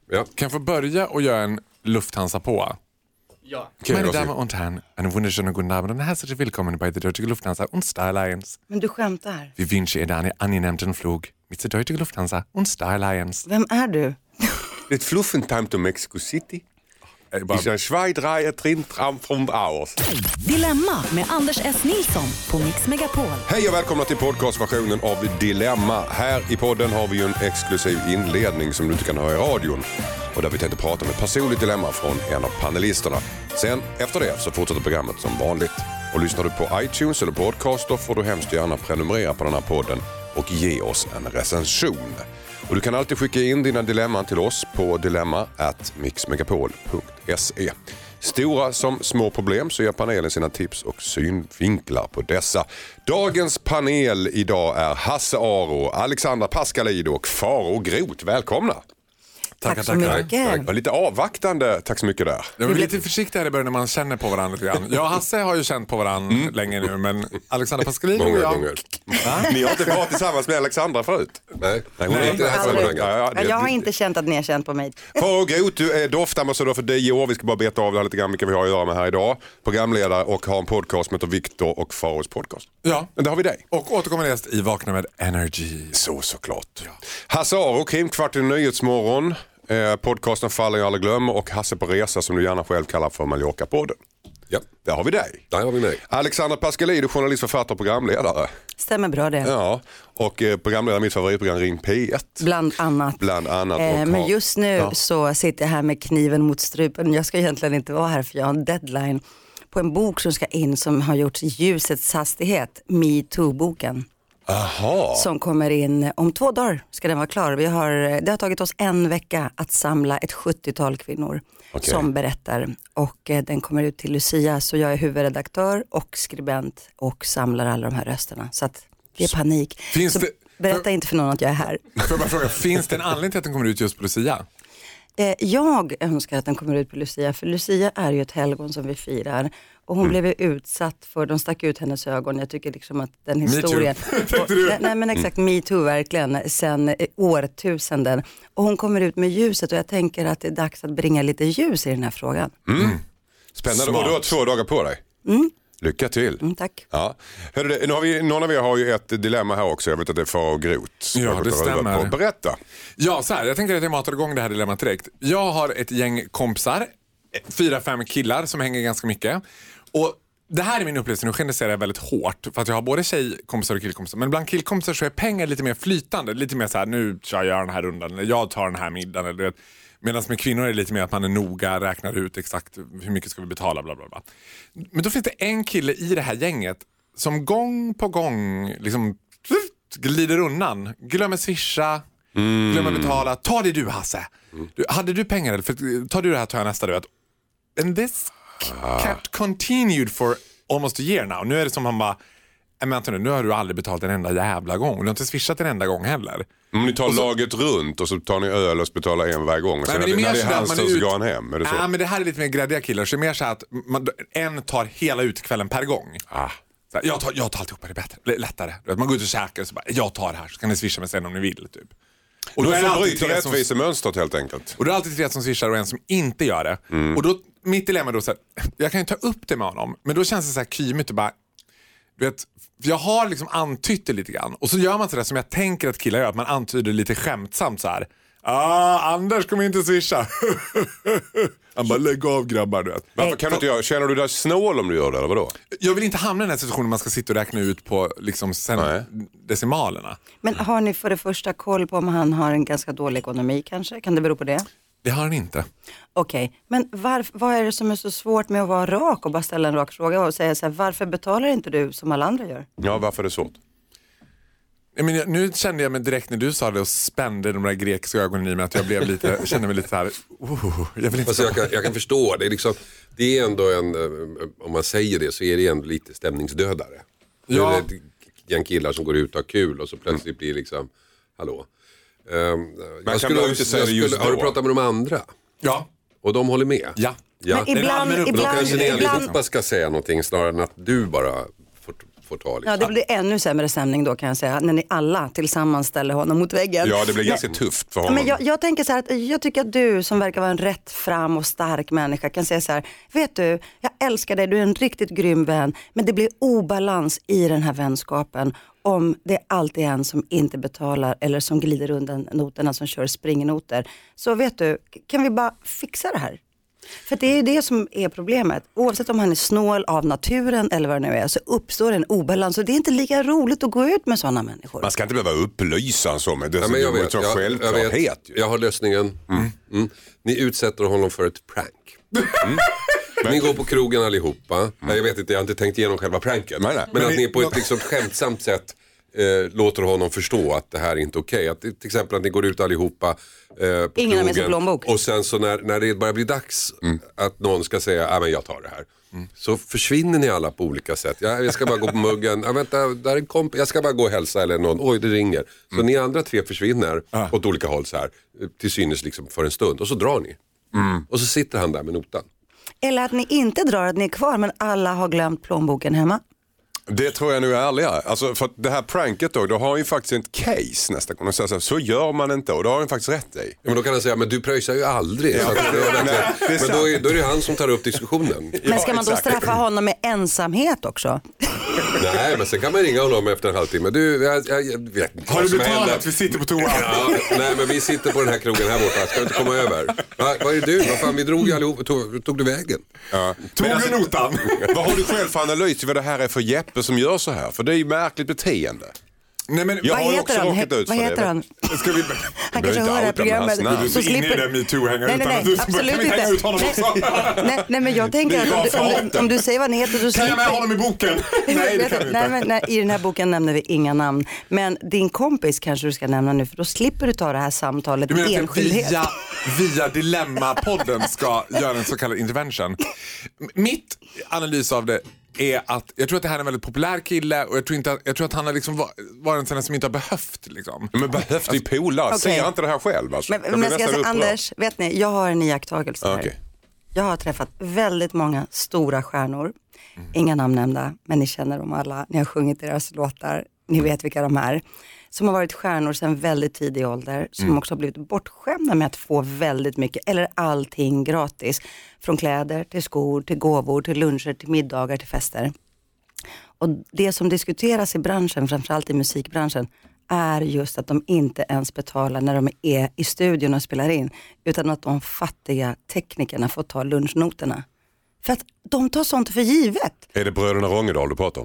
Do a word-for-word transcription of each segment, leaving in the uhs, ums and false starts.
Ja. Kan jag få börja och göra en Lufthansa på? Ja. Meine Damen und Herren, einen wunderschönen guten Abend und herzlich willkommen bei der Deutschen Lufthansa und Star Alliance. Men du skämtar. Vi wünschen er einen angenehmen Flug mit der Deutschen Lufthansa und Star Alliance. Vem är du? Det fluffen time to Mexico City. Äh, bara- Ist ein Schweidreier drin fram från aus. Dilemma med Anders S. Nilsson på Mix Megapol. Hej och välkomna till podcastversionen av Dilemma. Här i podden har vi ju en exklusiv inledning som du inte kan höra i radion. Och där vi tänkte prata om ett personligt dilemma från en av panelisterna. Sen efter det så fortsätter programmet som vanligt. Och lyssnar du på iTunes eller podcast, då får du hemskt gärna prenumerera på den här podden och ge oss en recension. Och du kan alltid skicka in dina dilemman till oss på dilemma at mixmegapol punkt se. Stora som små problem så ger panelen sina tips och synvinklar på dessa. Dagens panel idag är Hasse Aro, Alexandra Pascalidou och Faro Groth. Välkomna! Tack så mycket. Jag var lite avvaktande, tack så mycket där. Jag var lite försiktig här i början när man känner på varandra lite grann. Jag och Hasse har ju känt på varandra Mm. länge nu, men Alexandra Pascalidou och Många jag... gånger. Ni har inte varit tillsammans med Alexandra förut? Nej, Nej, hon är inte det här Aldrig. sammanhanget. Ja, ja, det- Jag har inte känt att ni har känt på mig. Faro Groth, du är doftambassadör för D O. Vi ska bara beta av det här lite grann vilka vi har att göra med här idag. Programledare och har en podcast som heter Viktor och Faros podcast. Ja, Men där har vi dig. och återkommande gäst i Vakna med Energy. Så såklart. Ja. Hasse Aro, Krimkvarten Nyhetsmorgon. Eh, podcasten Faller jag aldrig glömmer och Hasse på resa som du gärna själv kallar för Mallorca-podden. Ja, Där har vi dig. där har vi mig. Alexandra Pascalidou, journalist, författare och programledare. Stämmer bra det. Ja, och eh, programledare i mitt favoritprogram Ring P ett. Bland annat. Bland annat. Eh, och men har- just nu Ja. så sitter jag här med kniven mot strupen. Jag ska egentligen inte vara här för jag har en deadline på en bok som ska in som har gjorts i ljusets hastighet. Me Too-boken. Aha. Som kommer in om två dagar ska den vara klar. Vi har, det har tagit oss en vecka att samla ett sjuttiotal kvinnor Okej. som berättar. Och eh, den kommer ut till Lucia, så jag är huvudredaktör och skribent och samlar alla de här rösterna. Så att det är panik. Finns så det- berätta inte för någon att jag är här. Får jag bara fråga, finns det en anledning till att den kommer ut just på Lucia? Eh, jag önskar att den kommer ut på Lucia, för Lucia är ju ett helgon som vi firar. Och hon blev ju utsatt för, de stack ut hennes ögon. Jag tycker liksom att den Me too. historien... Tänkte du? nej, nej men exakt, me too verkligen, sen eh, årtusenden. Och hon kommer ut med ljuset och jag tänker att det är dags att bringa lite ljus i den här frågan. Spännande. Smart. Och du har två dagar på dig. Lycka till. Mm, tack. Ja. Hörru, nu har vi, någon av er har ju ett dilemma här också. Jag vet att det är Faro Groth. som Ja, jag det har ruvat stämmer. på. Berätta. Ja, så här, jag tänker att jag matar igång det här dilemmat direkt. Jag har ett gäng kompisar, fyra, fem killar som hänger ganska mycket. Och det här är min upplevelse, nu generaliserar jag väldigt hårt för att jag har både tjejkompisar och killkompisar. Men bland killkompisar så är pengar lite mer flytande, lite mer så här, nu kör jag den här rundan eller jag tar den här middagen eller du vet. Medan med kvinnor är det lite mer att man är noga, räknar ut exakt hur mycket ska vi betala, bla bla bla. Men då finns det en kille i det här gänget som gång på gång liksom glider undan, glömmer swisha, glömmer betala. Ta det du Hasse. Du, hade du pengar eller? För, tar du det här tar jag nästa du vet. And this kept continued for almost a year now. Nu är det som han bara, men vänta nu, nu har du aldrig betalat en enda jävla gång. Du har inte swishat en enda gång heller. Om ni tar Och så- laget runt och så tar ni öl och betalar en varje gång. Och sen Nej, men när det är det mer är så att hans man tur är så ut- går han hem. Är det så? Ja, men det här är lite mer gräddiga killar. Så det är mer så att man, en tar hela utkvällen per gång. Ah. Så här, jag, tar, jag tar alltihopa, det är bättre, det är lättare. Du vet, man går ut och käkar och så bara, jag tar det här så kan ni swisha mig sen om ni vill. Typ. Och Då är det får alltid bryta tre som- rättvisemönstret helt enkelt. Och då är det alltid tre som swishar och en som inte gör det. Mm. Och då, mitt dilemma då så här, jag kan ju ta upp det med honom. Men då känns det så här kymigt och bara, du vet, för jag har liksom antytt det lite grann. Och så gör man så där som jag tänker att killar gör, att man antyder lite skämtsamt så här. Ah, Anders kommer inte swisha. Han bara, lägg av grabbar, du vet. Varför kan du inte göra? Känner du dig snål om du gör det eller vadå? Jag vill inte hamna i den här situationen man ska sitta och räkna ut på liksom sen Nej. decimalerna. Men har ni för det första koll på om han har en ganska dålig ekonomi kanske? Kan det bero på det? Det har han inte. Okej, men varf- vad är det som är så svårt med att vara rak och bara ställa en rak fråga och säga så här, varför betalar inte du som alla andra gör? Ja, varför är det svårt? Jag menar, nu kände jag mig direkt när du sa det och spände de där grekiska ögonen i mig att jag blev lite, kände mig lite så här, oh, jag vill inte Alltså jag, kan, jag kan förstå, det är, liksom, det är ändå en, eh, om man säger det så är det ändå lite stämningsdödare. Ja. Det är ett gäng killar som går ut och har kul och så plötsligt blir liksom, hallå. Um, jag kan väl inte säga det just har du då? pratat med de andra? Ja, Och de håller med? ja. Ja. Men ibland, allmän upp- Då ibland, kanske ni ibland, allihopa ska säga någonting snarare än att du bara får, får ta. Liksom. Ja, det blir ännu sämre stämning då kan jag säga. När ni alla tillsammans ställer honom mot väggen. Ja, det blir ganska men, tufft för honom. Men jag, jag tänker så här att jag tycker att du som verkar vara en rätt fram och stark människa kan säga så här. Vet du, jag älskar dig, du är en riktigt grym vän. Men det blir obalans i den här vänskapen. Om det är alltid en som inte betalar eller som glider undan noterna, som kör springnoter. Så vet du, kan vi bara fixa det här? För det är ju det som är problemet. Oavsett om han är snål av naturen eller vad det nu är, så uppstår en obalans. Och det är inte lika roligt att gå ut med sådana människor. Man ska inte behöva upplysa en sån, men det är Ja, men jag så vet, jag, självklarhet. jag, vet, jag har lösningen. Mm. Mm. Ni utsätter honom för ett prank. Mm. Ni går på krogen allihopa. Mm. Jag vet inte, jag har inte tänkt igenom själva pranket. Nej, nej. Men, men att ni på ett liksom skämtsamt sätt eh, låter honom förstå att det här är inte okej. Okay. Att, till exempel att ni går ut allihopa eh, på ingen har med sig krogen. plånbok. Och sen så när, när det börjar bli dags mm. att någon ska säga, ja men jag tar det här. Mm. Så försvinner ni alla på olika sätt. Jag, jag ska bara gå på muggen. Ja, vänta, där är en komp- jag ska bara gå och hälsa eller någon. Oj, det ringer. Så mm. ni andra tre försvinner ah. åt olika håll så här. Till synes liksom för en stund. Och så drar ni. Mm. Och så sitter han där med notan. Eller att ni inte drar, att ni är kvar men alla har glömt plånboken hemma. Det tror jag nu är ärligare. Alltså för att det här pranket då, då har han ju faktiskt ett case nästa gång. Så, så, så gör man inte och då har han faktiskt rätt i. Ja, men då kan han säga, men du pröjsar ju aldrig. Ja, så det är nej, det är men då är, då är det han som tar upp diskussionen. Men ska ja, man då straffa honom med ensamhet också? Nej, men sen kan man ringa honom efter en halvtimme. Du, jag, jag, jag vet inte. Har du betalat att vi sitter på toa? Ja, nej, men vi sitter på den här krogen här borta. Ska du inte komma över? Va, vad är du? Vad fan, vi drog ju allihop. Tog, tog du vägen? Ja. Tog du alltså, notan? Vad har du själv för analys vad det här är för Jeppe som gör så här? För det är ju märkligt beteende. Nej, men, vad heter han? He- vad heter han? Ska vi... Han kanske hör det här programmet. Du så slipper... in i det metoo-hänga nej, nej, nej, utan att du absolut kan vi hänga ut honom också? nej, nej, men jag tänker att om du, om, du, om du säger vad han heter så kan slipper... jag med honom i boken? Nej, det kan du inte. Nej, men, nej, i den här boken nämner vi inga namn. Men din kompis kanske du ska nämna nu, för då slipper du ta det här samtalet i enskildhet. Via, via Dilemma-podden ska göra en så kallad intervention. Mitt analys av det är att jag tror att det här är en väldigt populär kille och jag tror, inte att, jag tror att han har liksom var, varit en som inte har behövt liksom. Men behövt i polare, okay. Ser inte det här själv alltså. Men, men ska jag säga, Anders, vet ni, jag har en iakttagelse här. Okay. Jag har träffat väldigt många stora stjärnor, mm. inga namn nämnda, men ni känner dem alla, ni har sjungit deras låtar, ni vet vilka de är. Som har varit stjärnor sedan väldigt tidig ålder. Som mm. också har blivit bortskämda med att få väldigt mycket. Eller allting gratis. Från kläder till skor, till gåvor, till luncher, till middagar, till fester. Och det som diskuteras i branschen, framförallt i musikbranschen, är just att de inte ens betalar när de är i studion och spelar in. Utan att de fattiga teknikerna får ta lunchnoterna. För att de tar sånt för givet. Är det bröderna Rångedal du pratar om?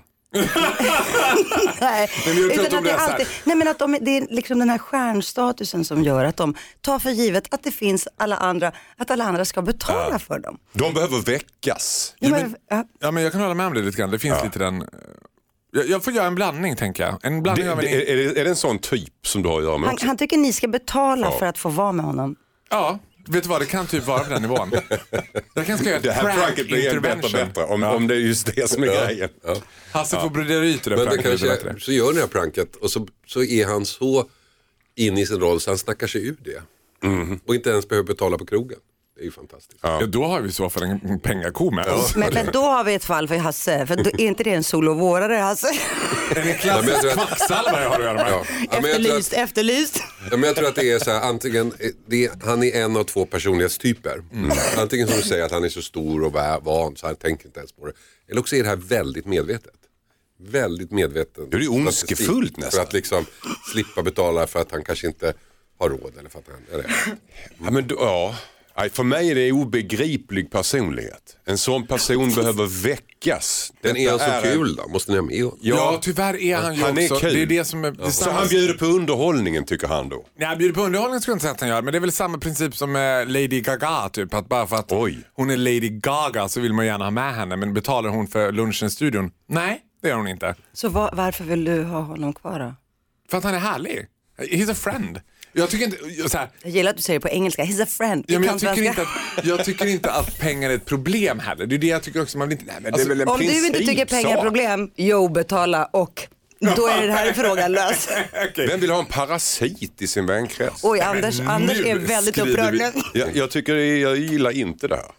Nej, men jag utan att att det, alltid, nej, men att de, det är liksom den här stjärnstatusen som gör att de tar för givet att det finns alla andra, att alla andra ska betala ja. för dem. De behöver väckas. Ja, men, ja. ja, men jag kan hålla med om det lite grann. Det finns ja. lite den... Jag, jag får göra en blandning, tänker jag. En blandning det, av en... är, är, det, är det en sån typ som du har att göra med han, också? Han tycker ni ska betala ja. för att få vara med honom. Ja. Vet du vad, det kan typ vara på den nivån. Jag kan göra ett det här pranket blir bättre och bättre om, ja. om det är just det som är ja. grejen. Ja. Hasse får brodera ut det. Men det kanske, så gör ni det här pranket och så, så är han så in i sin roll så han snackar sig ur det. Mm. Och inte ens behöver betala på krogen. Det är ju fantastiskt. Ja. Ja, då har vi i så fall en pengako med ja. men, men då har vi ett fall för Hasse. För då är inte det en solovårare, Hasse? En en klassisk kvacksalva jag har att göra med. Ja. Ja, efterlyst, att, efterlyst. Ja, men jag tror att det är så här, antingen, det är, han är en av två personlighetstyper. Mm. Antingen som du säger att han är så stor och van så han tänker inte ens på det. Eller också är det här väldigt medvetet. Väldigt medveten. Det är ju ondskefullt nästan. För att liksom slippa betala för att han kanske inte har råd. Eller för att han, eller. Ja, men då, ja. För mig är det obegriplig personlighet. En sån person behöver väckas. Den är han så är kul då? Måste ni ha med honom? Ja, ja, tyvärr är han ju han också. Är kul. Det är det som är det så han bjuder på underhållningen, tycker han då? Nej, han bjuder på underhållningen skulle jag inte säga att han gör. Men det är väl samma princip som Lady Gaga typ. Att bara för att Oj. hon är Lady Gaga så vill man gärna ha med henne. Men betalar hon för lunchen i studion? Nej, det gör hon inte. Så var, varför vill du ha honom kvar då? För att han är härlig. He's a friend. Jag tycker inte så här, jag gillar att du säger det på engelska. He's a friend. Ja, men jag, tycker inte att, jag tycker inte att pengar är ett problem heller. Det är det jag tycker också. Man vill inte, nej, men alltså, det är väl en om du inte tycker pengar är ett problem, jo, betala och då är det här frågan lös. Okay. Vem vill ha en parasit i sin vänkrets? Oj, Anders, Anders är väldigt upprörd nu. Jag, jag tycker jag gillar inte det här.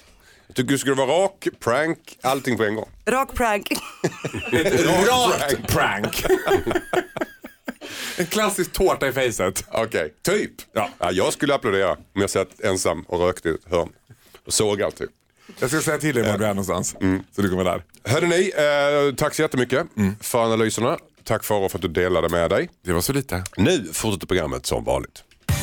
Jag tycker du skulle vara rak, prank, allting på en gång. Rak prank. Rakt prank. En klassisk tårta i facet. Okej, okay. Typ. Ja. Ja, jag skulle applådera om jag satt ensam och rökte i ett hörn. Och såg allt typ. Jag ska säga till dig var du är någonstans. Mm. Så du kommer där. Hörde ni, eh, tack så jättemycket mm. för analyserna. Tack Farao för att du delade med dig. Det var så lite. Nu fortsätter programmet som vanligt.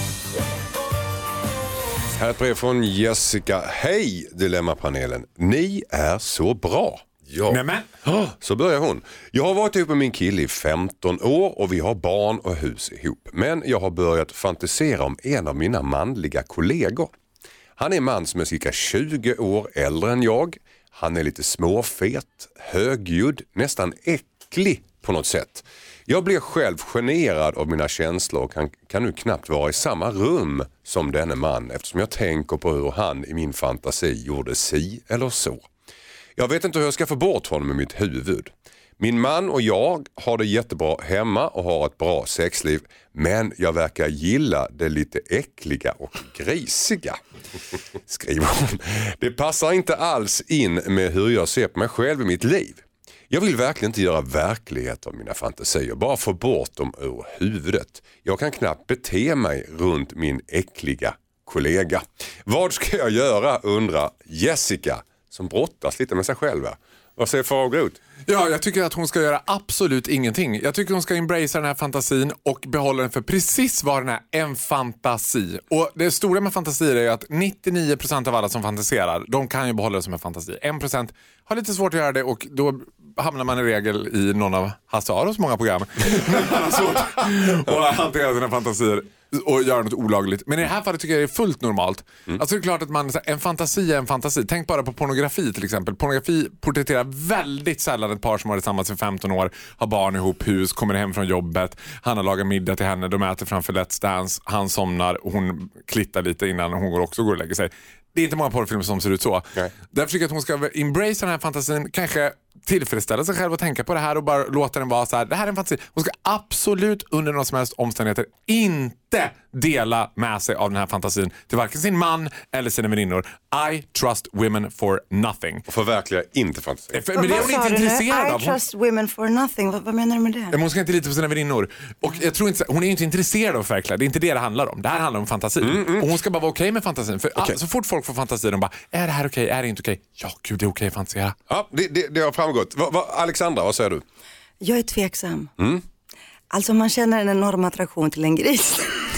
Här är ett brev från Jessica. Hej Dilemmapanelen. Ni är så bra. Ja. Nämen. Så börjar hon. Jag har varit ihop med min kille i femton år och vi har barn och hus ihop. Men jag har börjat fantisera om en av mina manliga kollegor. Han är en man som är cirka tjugo år äldre än jag. Han är lite småfet, högljudd, nästan äcklig på något sätt. Jag blir själv generad av mina känslor och kan, kan nu knappt vara i samma rum som denne man eftersom jag tänker på hur han i min fantasi gjorde si eller så. Jag vet inte hur jag ska få bort honom i mitt huvud. Min man och jag har det jättebra hemma och har ett bra sexliv. Men jag verkar gilla det lite äckliga och grisiga. Skriver hon. Det passar inte alls in med hur jag ser på mig själv i mitt liv. Jag vill verkligen inte göra verklighet av mina fantasier. Bara få bort dem ur huvudet. Jag kan knappt bete mig runt min äckliga kollega. Vad ska jag göra, undrar Jessica, som brottas lite med sig själv. Vad säger Farao ut? Ja, jag tycker att hon ska göra absolut ingenting. Jag tycker hon ska embracea den här fantasin och behålla den för precis vad den är, en fantasi. Och det stora med fantasier är ju att nittionio procent av alla som fantiserar, de kan ju behålla det som en fantasi. en procent har lite svårt att göra det och då hamnar man i regel i någon av Hasse Aros många program. Man har svårt att hantera sina fantasier och göra något olagligt. Men i det här fallet tycker jag det är fullt normalt. Mm. Alltså det är klart att man, en fantasi är en fantasi. Tänk bara på pornografi till exempel. Pornografi porträtterar väldigt sällan ett par som har varit tillsammans i femton år, har barn ihop, hus, kommer hem från jobbet, han har lagat middag till henne, de äter framför Let's Dance, han somnar och hon klittar lite innan hon går också går och lägger sig. Det är inte många porrfilmer som ser ut så. Nej. Därför tycker jag att hon ska embrace den här fantasin, kanske tillfredsställa sig själv och tänka på det här och bara låta den vara så här. Det här är en fantasi. Hon ska absolut under några som helst omständigheter inte dela med sig av den här fantasin till varken sin man eller sina väninnor. I trust women for nothing. Och förverkliga inte fantasin. För, men det är hon inte intresserad av. I trust women for nothing. Vad, vad menar du med det? Hon ska inte lita på sina väninnor. Och jag tror inte, hon är inte intresserad av verkligen. Det är inte det det handlar om. Det här handlar om fantasin. Mm, mm. Och hon ska bara vara okej okay med fantasin. För okay. all, så fort folk får fantasi, de bara, är det här okej? Okay? Är det inte okej? Okay? Ja, gud, det är okej okay att fantisera. Ja, det, det, det har framgått. Va, va, Alexandra, vad säger du? Jag är tveksam. Mm. Alltså man känner en enorm attraktion till en gris.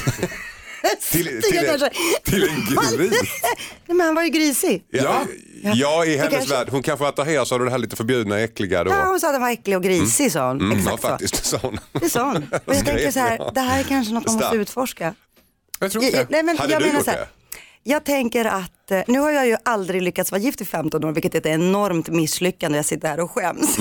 till, till, en, till en gris? Nej, men han var ju grisig. Ja, ja. ja i hennes kanske... värld. Hon kanske attraheras av det här lite förbjudna, äckliga. Då. Ja, hon sa att han var äcklig och grisig, mm. sa hon. Mm, Exakt ja, faktiskt, det sa hon. Det sa hon. Och jag tänker så här, det här är kanske något man måste utforska. Jag tror inte. Jag, nej, men Hade jag du menar gjort så här, det? Jag tänker att, nu har jag ju aldrig lyckats vara gift i femton år, vilket är ett enormt misslyckande. Jag sitter här och skäms.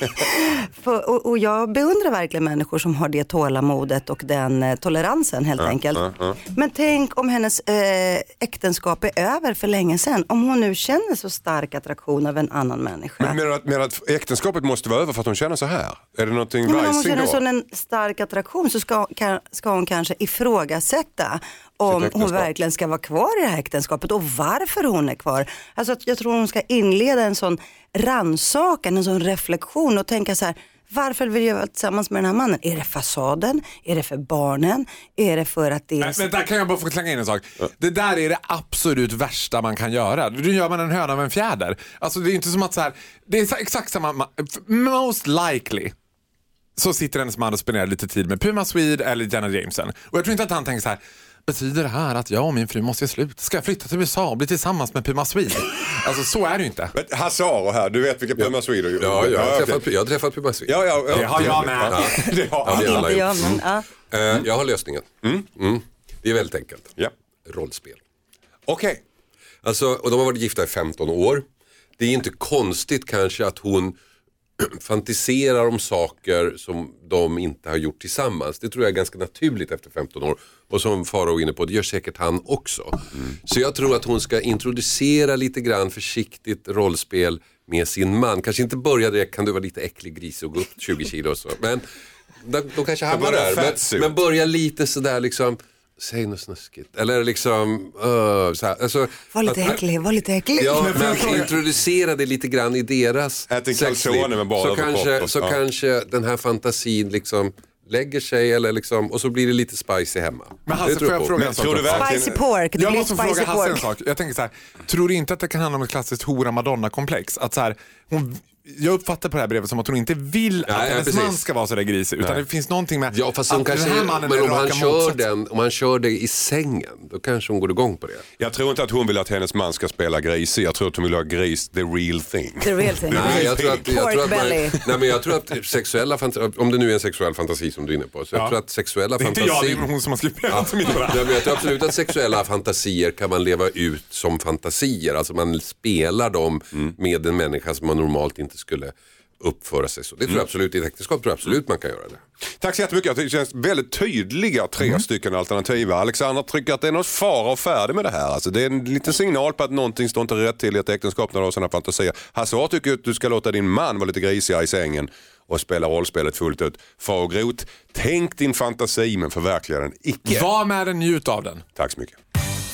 För, och, och jag beundrar verkligen människor som har det tålamodet och den eh, toleransen helt ja, enkelt. Ja, ja. Men tänk om hennes eh, äktenskap är över för länge sedan. Om hon nu känner så stark attraktion av en annan människa. Men menar du att, menar att äktenskapet måste vara över för att hon känner så här? Är det någonting ja, men om hon känner då? så en stark attraktion så ska, kan, ska hon kanske ifrågasätta om hon verkligen ska vara kvar i det här äktenskapet och varför hon är kvar. Alltså jag tror hon ska inleda en sån rannsakan, en sån reflektion och tänka så här, varför vill jag vara tillsammans med den här mannen? Är det fasaden? Är det för barnen? Är det för att det är... Nej, men där kan jag bara få slänga in en sak. Ja. Det där är det absolut värsta man kan göra. Nu gör man en höna av en fjäder. Alltså det är inte som att så här, det är exakt samma, most likely så sitter hennes man och spenderar lite tid med Puma Swede eller Jenna Jameson. Och jag tror inte att han tänker så här, betyder det här att jag och min fru måste sluta? Ska jag flytta till U S A och bli tillsammans med Puma Swede? Alltså så är det ju inte. Men Hasse Aro här, du vet vilka Puma Swede är. Ja, jag har, träffat, jag har träffat Puma Swede. Ja, ja, ja. Det har jag med. Ja. Det har ja, det alla jag, men, ja. uh, jag har lösningen. Mm. Mm. Det är väldigt enkelt. Ja. Rollspel. Okej. Okay. Alltså, och de har varit gifta i femton år. Det är inte konstigt kanske att hon fantiserar om saker som de inte har gjort tillsammans. Det tror jag är ganska naturligt efter femton år. Och som Farao är inne på, det gör säkert han också. Mm. Så jag tror att hon ska introducera lite grann försiktigt rollspel med sin man. Kanske inte börja direkt, kan du vara lite äcklig gris och gå upp tjugo kilo och så. Men de, de kanske hamnar där. Men, men börja lite sådär liksom, säg något snuskigt. Eller liksom, uh, så här, alltså, Var lite att, äcklig, var lite äcklig. Ja, men introducera det lite grann i deras Ät en sexliv. calzone med bara Så, överkropp kanske, och- så ja. kanske den här fantasin liksom lägger sig eller liksom, och så blir det lite spicy hemma. Men Det Hasse, tror får jag på. fråga Men en sak? tror du också? verkligen- Spicy pork, det Jag blir måste spicy fråga Hasse en pork. sak. Jag tänker så här, tror du inte att det kan handla om ett klassiskt hora Madonna-komplex? Att så här, hon, jag uppfattar på det här brevet som att hon inte vill Ja, att ja, hennes precis. man ska vara så där grisig. Utan det finns någonting med Ja, fast hon att kanske, den här mannen men är om han, raka kör motsatsen. den, om han kör det i sängen, då kanske hon går igång på det. Jag tror inte att hon vill att hennes man ska spela gris. Jag tror att hon vill ha gris, the real thing. The real thing. Nej, jag tror att, jag tror att, man, Pork belly. nej, men jag tror att sexuella fantasi, om det nu är en sexuell fantasi som du är inne på, så jag Ja. tror att sexuella Det är inte jag, det fantasier... är hon som har skrivit brevet som inte Ja, bara. men jag tror absolut att sexuella fantasier kan man leva ut som fantasier. Alltså man spelar dem med en människa som man normalt inte skulle uppföra sig så. Det tror jag absolut, i ett äktenskap tror jag absolut man kan göra det. Tack så jättemycket. Det känns väldigt tydliga tre stycken alternativa. Alexandra tycker att det är något fara och färdig med det här. Alltså det är en liten signal på att någonting står inte rätt till i ett äktenskap när du har sådana fantasier. Hasse jag tycker att du ska låta din man vara lite grisigare i sängen och spela rollspelet fullt ut. Far och grot. Tänk din fantasi men förverkliga den icke. Var med den, njut av den. Tack så mycket.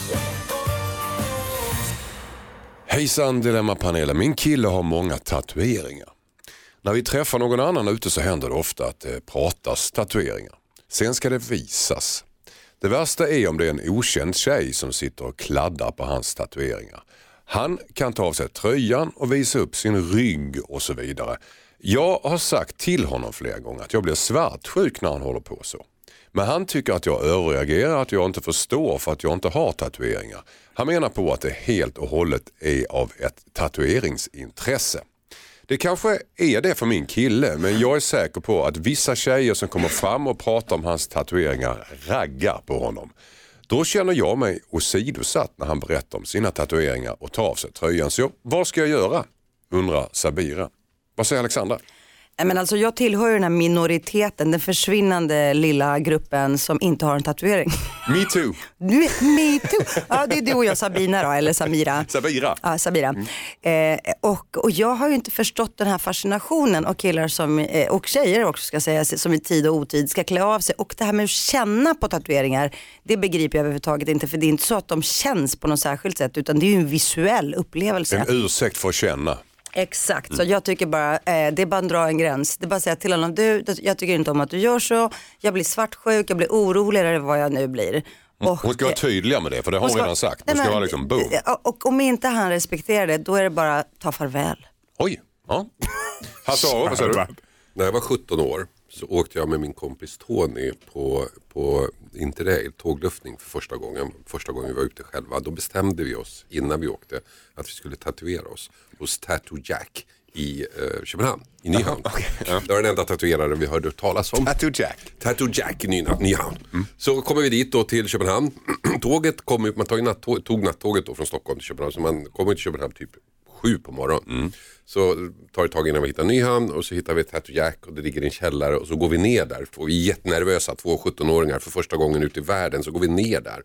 Hejsan Dilemma-panelen. Min kille har många tatueringar. När vi träffar någon annan ute så händer det ofta att det pratas tatueringar. Sen ska det visas. Det värsta är om det är en okänd tjej som sitter och kladdar på hans tatueringar. Han kan ta av sig tröjan och visa upp sin rygg och så vidare. Jag har sagt till honom flera gånger att jag blir svartsjuk när han håller på så. Men han tycker att jag överreagerar, att jag inte förstår för att jag inte har tatueringar. Han menar på att det helt och hållet är av ett tatueringsintresse. Det kanske är det för min kille, men jag är säker på att vissa tjejer som kommer fram och pratar om hans tatueringar raggar på honom. Då känner jag mig åsidosatt när han berättar om sina tatueringar och tar av sig tröjan. Så vad ska jag göra? Undrar Sabira. Vad säger Alexandra? Nej, men alltså, jag tillhör ju den här minoriteten, den försvinnande lilla gruppen som inte har en tatuering. Me too. Du vet, me too. Ja, det är du och jag, Sabina då, eller Samira. Sabira. Ja, Sabira. Mm. Eh, och, och jag har ju inte förstått den här fascinationen och killar som, eh, och tjejer också ska säga, som i tid och otid ska klä av sig. Och det här med att känna på tatueringar, det begriper jag överhuvudtaget inte. För det är inte så att de känns på något särskilt sätt, utan det är ju en visuell upplevelse. En ursäkt för att känna. Exakt, så jag tycker bara, eh, det är bara att dra en gräns. Det är bara att säga till honom, du, jag tycker inte om att du gör så. Jag blir svartsjuk, jag blir orolig eller vad jag nu blir. Och, Hon ska vara tydliga med det, för det har hon ska- redan sagt. Hon Nej, ska men- vara liksom boom. och, och om inte han respekterar det, då är det bara ta farväl. Oj, ja. Hasse, vad säger du? När jag var sjutton år så åkte jag med min kompis Tony på, på Interrail, tågluftning för första gången. Första gången vi var ute själva. Då bestämde vi oss innan vi åkte att vi skulle tatuera oss hos Tattoo Jack i eh, Köpenhamn, i Nyhamn. Okay. Ja. Det var den enda tatueraren vi hörde talas om. Tattoo Jack. Tattoo Jack i Ny- Nyhamn. Mm. Så kommer vi dit då till Köpenhamn. Tåget kommer, man tog, nattåg, tog nattåget då från Stockholm till Köpenhamn. Så man kommer till Köpenhamn typ sju på morgonen. Mm. Så tar det tag innan vi hittar Nyhamn och så hittar vi Tattoo Jack och det ligger i en källare och så går vi ner där. Och vi är jättenervösa, två sjuttonåringar för första gången ute i världen, så går vi ner där.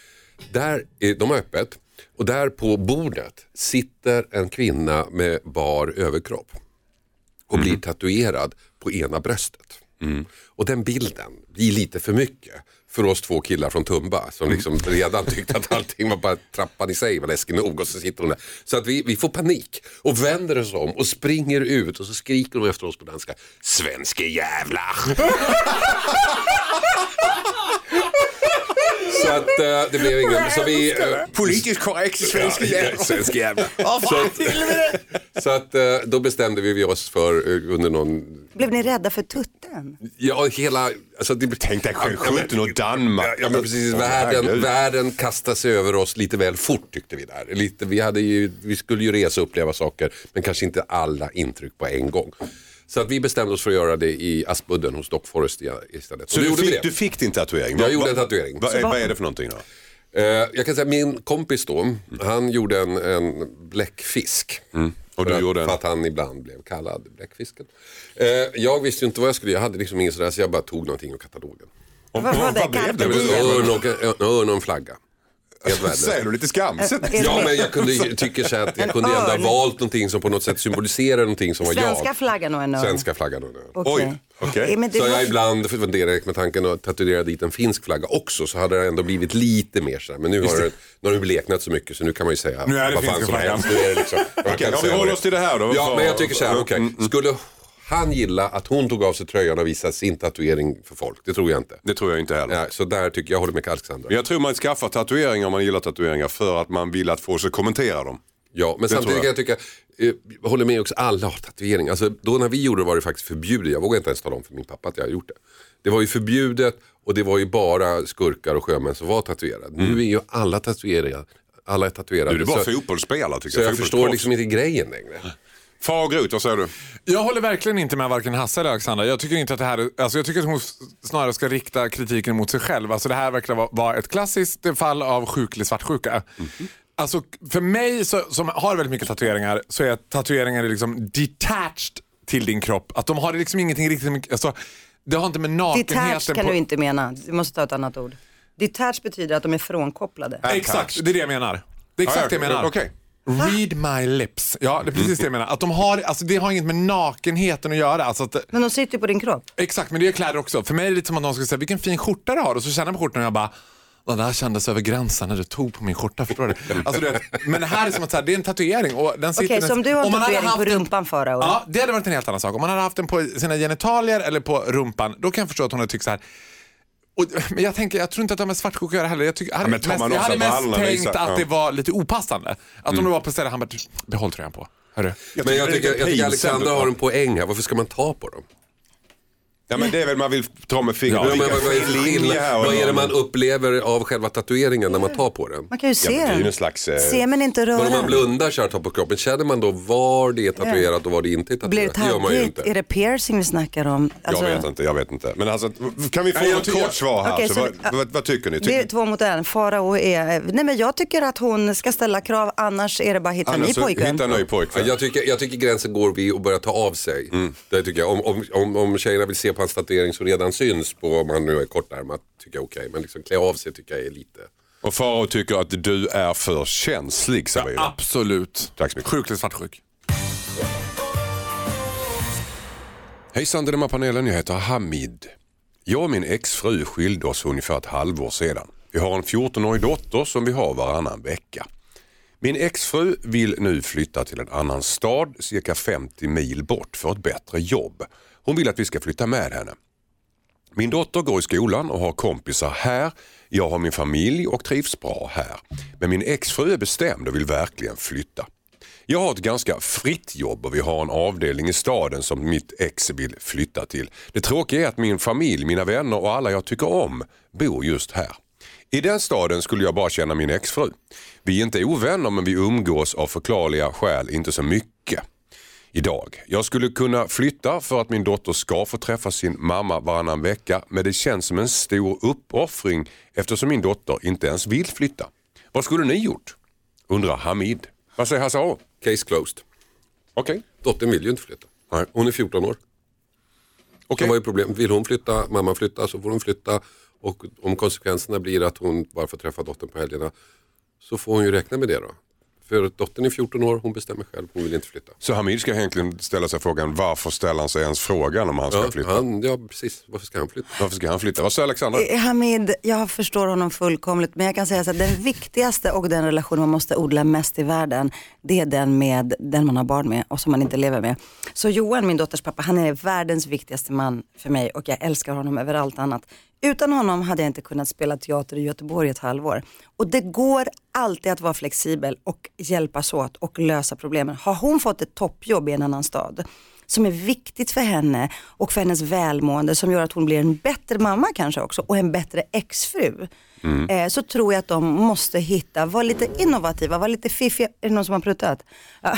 Där är, de har öppet och där på bordet sitter en kvinna med bar överkropp och mm. blir tatuerad på ena bröstet. Mm. Och den bilden blir lite för mycket för oss två killar från Tumba som liksom redan tyckte att allting var bara trappan i sig var läskig nog och så sitter hon där. Så att vi, vi får panik och vänder oss om och springer ut och så skriker de efter oss på danska: svenske jävlar! Så att uh, det blev ingen... Så vi, uh, Politiskt korrekt svenska jävlar. Svenska jävlar. Så att, så att uh, då bestämde vi oss för uh, under någon... Blev ni rädda för tutten? Ja, hela... Alltså, det, Tänk dig sjutton och Danmark. Ja, men precis. Världen, världen kastade sig över oss lite väl fort tyckte vi där. Lite, vi, hade ju, vi skulle ju resa och uppleva saker, men kanske inte alla intryck på en gång. Så att vi bestämde oss för att göra det i Aspudden hos Doc Forest istället. Så du, du gjorde fick, vi det. du fick din tatuering? Jag gjorde en tatuering. Vad, vad är det för någonting då? Uh, jag kan säga min kompis då, mm. han gjorde en, en bläckfisk. Mm. Och du för, gjorde en... för att han ibland blev kallad bläckfisken. Uh, jag visste ju inte vad jag skulle göra. Jag hade liksom ingen sådär, så jag bara tog någonting ur katalogen. Och, Vad var vad, det? vad blev Carpe det? diem? En örn och en, örn och en flagga. Helt värdelöst. Säger du lite skamset? Äh, Ja, men jag kunde ju- tycker så att jag En kunde ändå ha örn. valt någonting som på något sätt symboliserar någonting som var jag. Svenska flaggan och en örn. Svenska flaggan och en örn. Okej. Oj. Okej. Men det Så var- jag ibland funderar med tanken att tatuera dit en finsk flagga också, så hade det ändå blivit lite mer så här. Men nu har det, nu har det bleknat så mycket så nu kan man ju säga Nu är det vad fan finska som flaggan. helst. Nu är det liksom, man Okej, kan ja, vi säga håller det. oss till det här då. Ja, För- men jag tycker så här, okej. Mm, mm. Skulle han gilla att hon tog av sig tröjan och visade sin tatuering för folk? Det tror jag inte. Det tror jag inte heller. Ja, så där tycker jag håller med Alexandra. Jag tror man skaffar tatueringar om man gillar tatueringar för att man vill att folk ska kommentera dem. Ja, men Det samtidigt tror kan jag tycka, eh, jag håller med också, alla har tatueringar. Alltså, då när vi gjorde det var det faktiskt förbjudet. Jag vågar inte ens tala om för min pappa att jag har gjort det. Det var ju förbjudet och det var ju bara skurkar och sjömän som var tatuerade. Nu är ju alla tatuerade. Alla är tatuerade. Du är bara så, fotbollsspelare tycker så jag Fotbollsproffs. förstår liksom inte grejen längre. Far och Grut, vad säger du? Jag håller verkligen inte med varken Hasse eller Alexandra. Jag tycker inte att det här är, alltså jag tycker att hon snarare ska rikta kritiken mot sig själv. Alltså det här verkar vara, vara ett klassiskt fall av sjuklig svartsjuka. Mm-hmm. Alltså för mig så, som har väldigt mycket tatueringar så är tatueringar liksom detached till din kropp. Att de har liksom ingenting riktigt, alltså det har inte med nakenheten Detached kan på... du inte mena. Du måste ta ett annat ord. Detached betyder att de är frånkopplade. Exakt, det är det jag menar. Det är exakt Ja, det jag menar. Okej. Read my lips. Ja, det är precis det jag menar. Att de har, alltså det har inget med nakenheten att göra. Alltså att, Men de sitter ju på din kropp. exakt, men det är kläder också. För mig är det lite som att någon skulle säga, vilken fin skjorta du har. Och så känner jag på skjortan och jag bara, det där kändes över gränsen när du tog på min skjorta, förstår du? Alltså, du vet, men det här är som att så här, det är en tatuering. Och den sitter Okej, så om du har en om man hade tatuering på haft en- rumpan förra året. Ja, det hade varit en helt annan sak. Om man hade haft den på sina genitalier eller på rumpan, då kan jag förstå att hon hade tyckt så här. Och, men jag tänker, jag tror inte att de är svartsjuka att göra heller. Jag, tycker, jag hade men tar mest, man jag av hade sig mest brallorna, tänkt visar- att ja. det var lite opassande. Att om du var på stället, han bara, behåll tröjan på. Hörru. Men jag det är tycker, lite jag tycker pinsamt. Alexandra har en poäng här. Varför ska man ta på dem? Ja, men det är väl man vill ta med fingret. Ja, men Vilka vad, vad, är linjer här skillnad- och vad är det där. man upplever av själva tatueringen när man tar på den? Man kan ju Ja, se men det är ju den. en slags... Eh... Se men inte Men om röra man den. blundar så här tar på kroppen, känner man då var det är tatuerat och var det inte är Blir det tatuerat? Det gör man ju taggigt? inte. Är det piercing vi snackar om? Alltså, Jag vet inte, jag vet inte. Men alltså, kan vi få Nej, jag ett tycker- kort svar här? Okej, så så vad, det- vad, vad tycker ni? Det är Tycker... två mot en. Farao är... Nej men jag tycker att hon ska ställa krav, annars är det bara att hitta en ny Annars så pojkvän. hitta en ny pojkvän. Ja, jag, tycker, jag tycker gränsen går vid att börja ta av sig. Det tycker jag. Om, om, om, om tjejerna vill se på hans tatuering som redan syns på, om han nu är kortärmat, tycker jag okej. Men liksom klä av sig tycker jag är lite... Och Farao tycker att du är för känslig, så vidare. Absolut. Tack så mycket. Sjukligt svartsjuk. Hejsan Dilemma-panelen, jag heter Hamid. Jag och min exfru skilde oss för ungefär ett halvår sedan. Vi har en fjortonårig dotter som vi har varannan vecka. Min exfru vill nu flytta till en annan stad cirka femtio mil bort för ett bättre jobb. Hon vill att vi ska flytta med henne. Min dotter går i skolan och har kompisar här. Jag har min familj och trivs bra här. Men min exfru är bestämd och vill verkligen flytta. Jag har ett ganska fritt jobb och vi har en avdelning i staden som mitt ex vill flytta till. Det tråkiga är att min familj, mina vänner och alla jag tycker om bor just här. I den staden skulle jag bara känna min exfru. Vi är inte ovänner men vi umgås av förklarliga skäl inte så mycket. Idag. Jag skulle kunna flytta för att min dotter ska få träffa sin mamma varannan vecka, men det känns som en stor uppoffring eftersom min dotter inte ens vill flytta. Vad skulle ni gjort? Undrar Hamid. Vad säger Hasse A? Case closed. Okej. Dottern vill ju inte flytta. Nej. Hon är fjorton år. Okej. Så vad är problemet? Vill hon flytta, mamma flytta så får hon flytta. Och om konsekvenserna blir att hon bara får träffa dottern på helgerna så får hon ju räkna med det då. För dottern är fjorton år, hon bestämmer själv, hon vill inte flytta. Så Hamid ska egentligen ställa sig frågan, varför ställer han sig ens frågan om han ska Ja, flytta? han, ja, precis. Varför ska han flytta? Varför ska han flytta? Vad säger Alexandra? Eh, Hamid, jag förstår honom fullkomligt, men jag kan säga så att den viktigaste och den relation man måste odla mest i världen, det är den med den man har barn med och som man inte lever med. Så Johan, min dotters pappa, han är världens viktigaste man för mig och jag älskar honom över allt annat. Utan honom hade jag inte kunnat spela teater i Göteborg ett halvår. Och det går alltid att vara flexibel och hjälpas åt och lösa problemen. Har hon fått ett toppjobb i en annan stad som är viktigt för henne och för hennes välmående, som gör att hon blir en bättre mamma kanske också och en bättre exfru, mm. eh, så tror jag att de måste hitta, vara lite innovativa, vara lite fiffiga. Är det någon som har pruttat? Ja.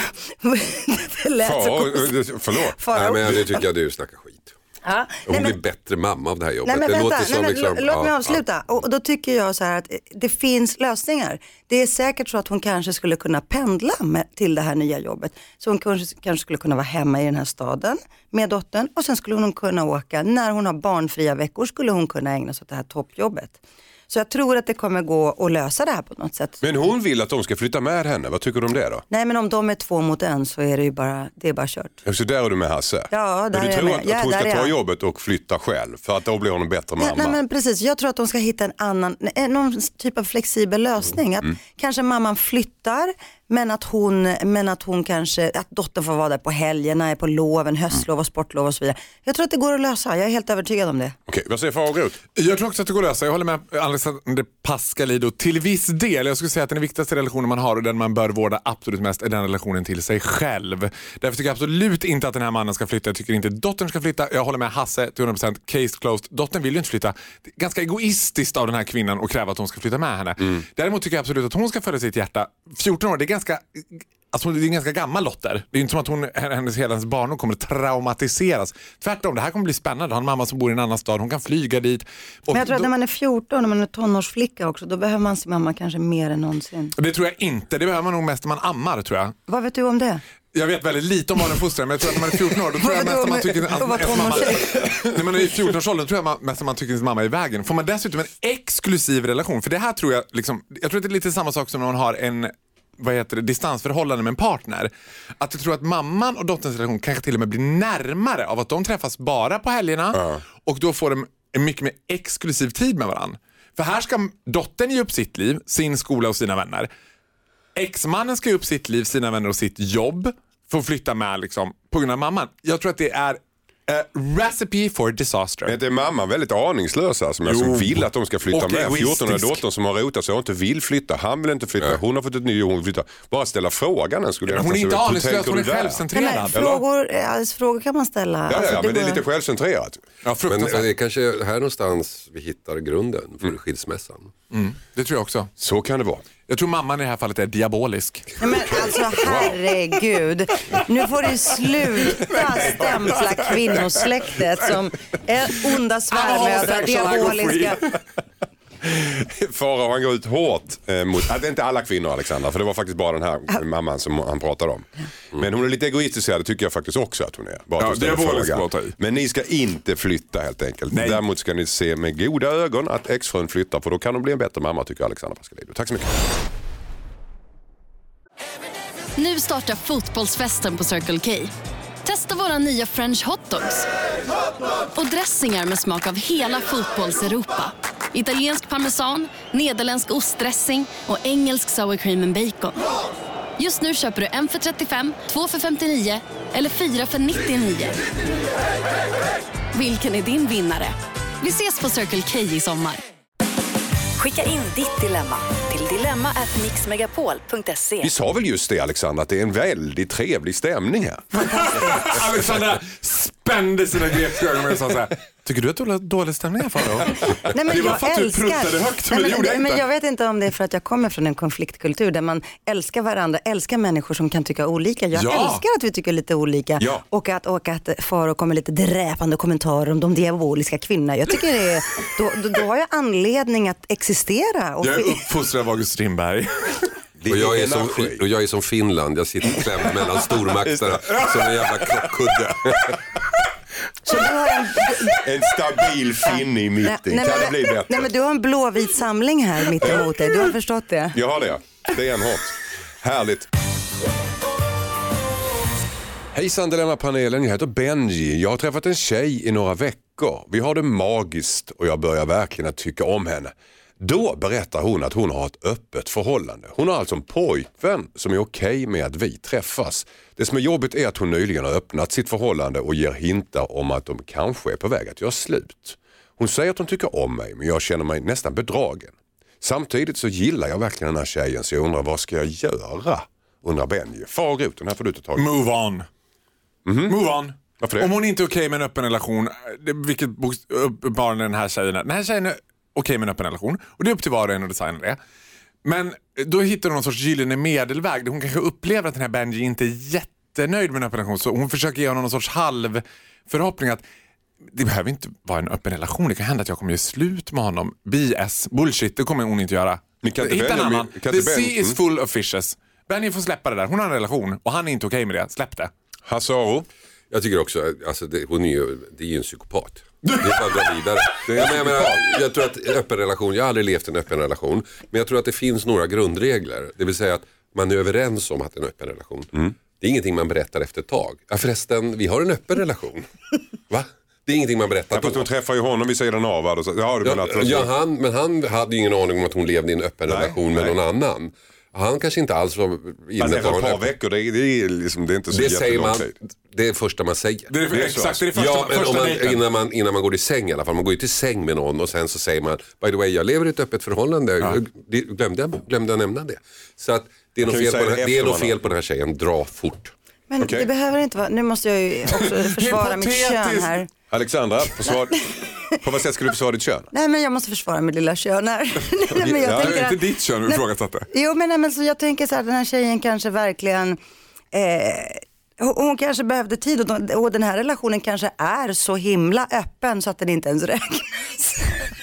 Det lät så konstigt. Förlåt. Farao. Nej men det tycker jag du snackar skit. Ja. Hon Nej, blir men- bättre mamma av det här jobbet. Nej, men det vänta, låter som nej, men, liksom, lå- låt mig ja, avsluta. Och då tycker jag så här att det finns lösningar. Det är säkert så att hon kanske skulle kunna pendla med, till det här nya jobbet. Så hon kanske, kanske skulle kunna vara hemma i den här staden med dottern. Och sen skulle hon kunna åka, när hon har barnfria veckor skulle hon kunna ägna sig åt det här toppjobbet. Så jag tror att det kommer gå att lösa det här på något sätt. Men hon vill att de ska flytta med henne. Vad tycker du om det då? Nej, men om de är två mot en så är det ju bara, det är bara kört. Så där är du med Hasse? Ja, där men du är tror jag att, med. att hon Ja, ska där är ta jag. jobbet och flytta själv för att då blir hon en bättre mamma? Nej, men precis, jag tror att de ska hitta en annan, någon typ av flexibel lösning. Att Mm. kanske mamman flyttar, men att hon, men att hon kanske, att dottern får vara där på helgerna, är på loven, höstlov och sportlov och så vidare. Jag tror att det går att lösa, jag är helt övertygad om det. Okej, vad säger Farao ut? Jag tror också att det går att lösa. Jag håller med Alexander Pascalidou till viss del. Jag skulle säga att den viktigaste relationen man har och den man bör vårda absolut mest är den relationen till sig själv. Därför tycker jag absolut inte att den här mannen ska flytta. Jag tycker inte dottern ska flytta. Jag håller med Hasse till hundra procent. Case closed. Dottern vill ju inte flytta. Det är ganska egoistiskt av den här kvinnan att kräva att hon ska flytta med henne. Mm. Däremot tycker jag absolut att hon ska följa sitt hjärta. fjorton år, det är ganska... Alltså det är en ganska gammal Lotter. Det är inte som att hon, hennes, hela hennes barndom kommer att traumatiseras. Tvärtom, det här kommer bli spännande. Han har en mamma som bor i en annan stad, hon kan flyga dit. Och Men jag tror att då, när man är fjorton, när man är tonårsflicka också, då behöver man sin mamma kanske mer än någonsin. det tror jag inte. Det behöver man nog mest när man ammar, tror jag. Vad vet du om det? Jag vet väldigt lite om barnuppfostran, men jag tror att när man är fjorton år, då tror jag mest att man tycker att Vad ens mamma... tonårstjej? När man är i fjorton-årsåldern tror jag man, mest att man tycker att sin mamma är i vägen. Får man dessutom en exklusiv relation, för det här tror jag liksom, jag tror att det är lite samma sak som när man har en vad heter det, distansförhållande med en partner. Att jag tror att mamman och dotterns relation kanske till och med blir närmare av att de träffas bara på helgerna uh. och då får de en mycket mer exklusiv tid med varandra. För här ska dottern ge upp sitt liv, sin skola och sina vänner. Exmannen ska ge upp sitt liv, sina vänner och sitt jobb för att flytta med liksom, på grund av mamman. Jag tror att det är Uh, recipe for disaster. Men det är mamman väldigt aningslös alltså, men som vill att de ska flytta och med. fjorton-åriga dottern som har rotat sig och inte vill flytta. Han vill inte flytta. Ja. Hon har fått ett nytt hon vill flytta. Bara ställa frågan. Skulle jag hon är inte säga. aningslös, hon är självcentrerad. Nej, frågor, alltså, frågor kan man ställa. Ja, ja, alltså, ja det men det är går... lite självcentrerat. Ja, men det är kanske här någonstans vi hittar grunden för mm. skilsmässan. Mm, det tror jag också. Så kan det vara. Jag tror mamman i det här fallet är diabolisk. Nej, men alltså herregud. Nu får du sluta stämpla kvinnosläktet som är onda svärmödrar, diaboliska. Farao han går ut hårt eh, mot, det är inte alla kvinnor Alexandra, för det var faktiskt bara den här mamman som han pratade om. Mm. Men hon är lite egoistisk, det tycker jag faktiskt också att hon är. Bara ja, det är fråga. Men ni ska inte flytta helt enkelt. Nej. Däremot ska ni se med goda ögon att exfrun flyttar, för då kan hon bli en bättre mamma, tycker Alexandra Pascalidou. Tack så mycket. Nu startar fotbollsfesten på Circle K. Testa våra nya French hotdogs och dressingar med smak av hela fotbolls-Europa. Italiensk parmesan, nederländsk ostdressing och engelsk sour cream and bacon. Just nu köper du en för trettiofem, två för femtionio eller fyra för nittionio. Vilken är din vinnare? Vi ses på Circle K i sommar. Skicka in ditt dilemma till dilemma at mixmegapol punkt se. Vi sa väl just det Alexandra, att det är en väldigt trevlig stämning här. Alexandra spände sina grekiska ögon och sa så här: tycker du att det är dålig stämning här, Farao? Nej, men det var jag för att du älskar... pruttade högt, men, Nej, men, det gjorde jag inte. Men jag vet inte om det är för att jag kommer från en konfliktkultur där man älskar varandra, älskar människor som kan tycka olika. Jag ja. älskar att vi tycker lite olika ja. och, att, och att Farao kommer lite dräpande kommentarer om de diaboliska kvinnorna. Jag tycker det är, då, då, då har jag anledning att existera. Och jag är uppfostrad av August Strindberg. Och jag, är som, och jag är som Finland, jag sitter klämd mellan stormakterna som en jävla krockkudde. Så du har en, en stabil finne i mitten, nej, nej, kan det bli bättre? Nej, men du har en blåvit samling här mitt emot dig, du har förstått det? Jag har det, det är en hårt. Härligt. Hejsan Dilemma-panelen, jag heter Benji. Jag har träffat en tjej i några veckor. Vi har det magiskt och jag börjar verkligen att tycka om henne. Då berättar hon att hon har ett öppet förhållande. Hon har alltså en pojkvän som är okej med att vi träffas. Det som är jobbigt är att hon nyligen har öppnat sitt förhållande och ger hintar om att de kanske är på väg att göra slut. Hon säger att hon tycker om mig, men jag känner mig nästan bedragen. Samtidigt så gillar jag verkligen den här tjejen, så jag undrar vad ska jag göra? Undrar Benji. Far ut, den här får du ta tag i. Move on. Mm-hmm. Move on. Om hon inte är okej med en öppen relation, vilket uppenbarligen den här tjejen är. Den här tjejen är okej med en öppen relation och det är upp till var och en att designa det. Men då hittar hon någon sorts gyllene medelväg. Hon kanske upplever att den här Benji inte är jättenöjd med en öppen relation, så hon försöker ge honom någon sorts halv förhoppning att det behöver inte vara en öppen relation. Det kan hända att jag kommer göra slut med honom. B S, bullshit, det kommer hon inte göra. Kan inte Hitta en annan. Kan The sea is full of fishes. Benji får släppa det där. Hon har en relation och han är inte okej med det. Släpp det. Hassaro. Jag tycker också, alltså det, hon är ju, det är ju en psykopat. Det är bara att dra vidare. Ja, men jag, menar, jag tror att öppen relation, jag har aldrig levt i en öppen relation, men jag tror att det finns några grundregler. Det vill säga att man är överens om att det är en öppen relation. Mm. Det är ingenting man berättar efter ett tag. Ja, förresten, vi har en öppen relation. Va? Det är ingenting man berättar ja, fast hon träffar ju honom vid sidan av. Alltså. Ja, du ja, ja, han, men han hade ju ingen aning om att hon levde i en öppen nej, relation med nej. någon annan. Han kanske inte alls var inne på ett par öppen. veckor, det är, det, är liksom, det är inte så jättelång tid. Det är det första man säger. Det är, det är exakt, det är första, ja, men första man, innan, man, innan man går i säng i alla fall. Man går ju till säng med någon och sen så säger man, by the way, jag lever i ett öppet förhållande. Ja. Glömde, jag, glömde jag nämna det. Så att det är nog fel, på den, det är nog fel på den här tjejen. Dra fort. Men okay. Det behöver inte vara, nu måste jag ju också försvara mitt kön här. Alexandra, försvar, på vad sätt skulle du försvara ditt kön? Nej, men jag måste försvara mitt lilla kön här. nej, men jag ja, det är inte ditt kön du ifrågasatte. Jo, men, nej, men så jag tänker så här, den här tjejen kanske verkligen... Eh, hon kanske behövde tid och, och den här relationen kanske är så himla öppen så att den inte ens räknas.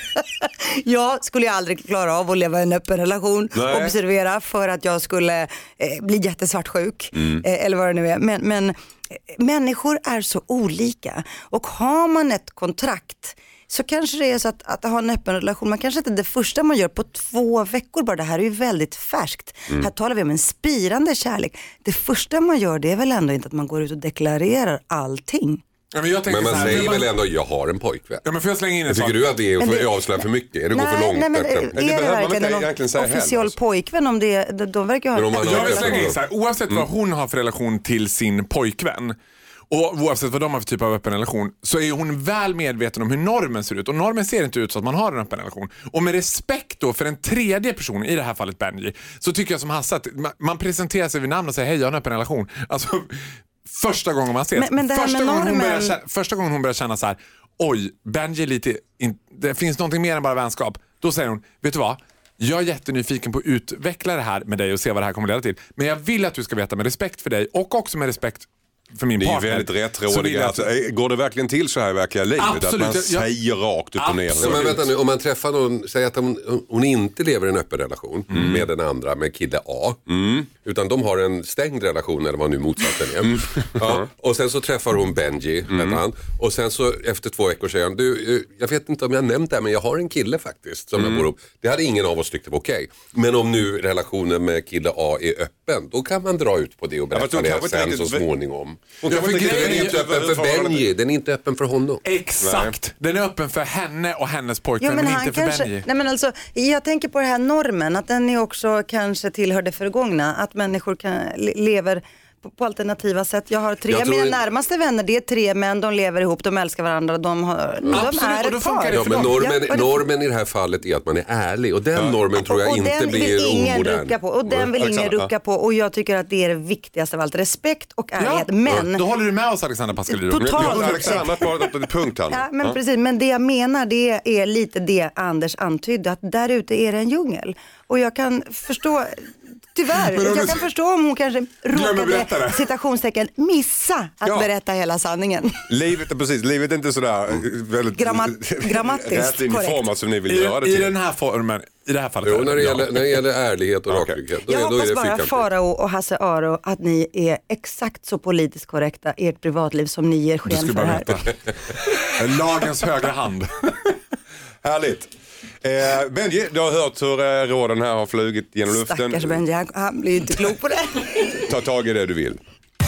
Jag skulle aldrig klara av att leva i en öppen relation. Nej. Observera för att jag skulle eh, bli jättesvartsjuk mm. eh, eller vad det nu är. Men, men eh, människor är så olika och har man ett kontrakt så kanske det är så att, att ha en öppen relation, man kanske inte det första man gör på två veckor bara, det här är ju väldigt färskt. Mm. Här talar vi om en spirande kärlek. Det första man gör det är väl ändå inte att man går ut och deklarerar allting. Ja, men, jag men man här, säger man... väl ändå jag har en pojkvän. Ja, men får jag slänga in en Tycker du att det är att det... avslöja för mycket? Är det nej, går för långt? Nej, men är, är det, det verkligen någon officiell alltså. pojkvän om det de, de verkar ha... Jag, jag vill slänga in så här, oavsett mm. vad hon har för relation till sin pojkvän och oavsett vad de har för typ av öppen relation så är hon väl medveten om hur normen ser ut och normen ser inte ut så att man har en öppen relation och med respekt då för en tredje person, i det här fallet Benji, så tycker jag som Hasse att man presenterar sig vid namn och säger hej jag har en öppen relation, alltså första gången man ses, men, men första, gången hon börjar känna, första gången hon börjar känna så här, oj Benji är lite in, det finns någonting mer än bara vänskap, då säger hon, vet du vad, jag är jättenyfiken på att utveckla det här med dig och se vad det här kommer leda till, men jag vill att du ska veta med respekt för dig och också med respekt för min partner. Det är väldigt rättrådigt. Alltså, går det verkligen till så här i verkliga livet? Absolut. Att man jag, säger rakt upp och ner. Ja, men vänta nu, om man träffar någon, säger att hon, hon inte lever i en öppen relation mm. med den andra, med kille A. Mm. Utan de har en stängd relation eller vad nu motsatsen är. Mm. Ja, och sen så träffar hon Benji, mm. han, och sen så efter två veckor säger han, du, jag vet inte om jag nämnt det här, men jag har en kille faktiskt som mm. jag bor upp. Det hade ingen av oss tyckt var okej. Men om nu relationen med kille A är öppen, då kan man dra ut på det och berätta ja, det sen så småningom. Och jag fick den är inte öppen för Benji, den är inte öppen för honom. Exakt, nej. Den är öppen för henne och hennes pojkvän, ja, men, men inte för kanske, Benji. Nej, men alltså, jag tänker på det här normen, att den är också kanske tillhör det förgångna, att människor kan, lever på, på alternativa sätt. Jag har tre, jag mina närmaste vänner, det är tre män, de lever ihop, de älskar varandra, de, har, de är ett par. Ja, men normen, ja, normen i det här fallet är att man är ärlig och den ja. normen tror jag och, och inte blir omodern. På, och den vill ingen rucka på och jag tycker att det är det viktigaste av allt, respekt och ärlighet. Ja. Men, då håller du med oss Alexandra Pascalidou. Totalt. Alexandra på punkt här. Ja, men ja. precis, men det jag menar det är lite det Anders antydde, att där ute är det en djungel. Och jag kan förstå... Tyvärr, jag kan du... förstå om hon kanske råkade citationstecken missa att ja. berätta hela sanningen. Livet, precis, livet är inte sådär väldigt Grammat, grammatiskt korrekt. Som ni vill I, göra det i till. den här formen, i det här fallet. Jo, när det, gäller, när det gäller ärlighet och okay. rakrygghet. Jag är, hoppas då är bara Farao och Hasse Aro att ni är exakt så politiskt korrekta i ert privatliv som ni ger sken för här. Lagens högra hand. Härligt. Eh, Benji, du har hört hur eh, råden här har flugit genom luften. Stackars Benji, han, han blir ju inte klok på det. Ta tag i det du vill.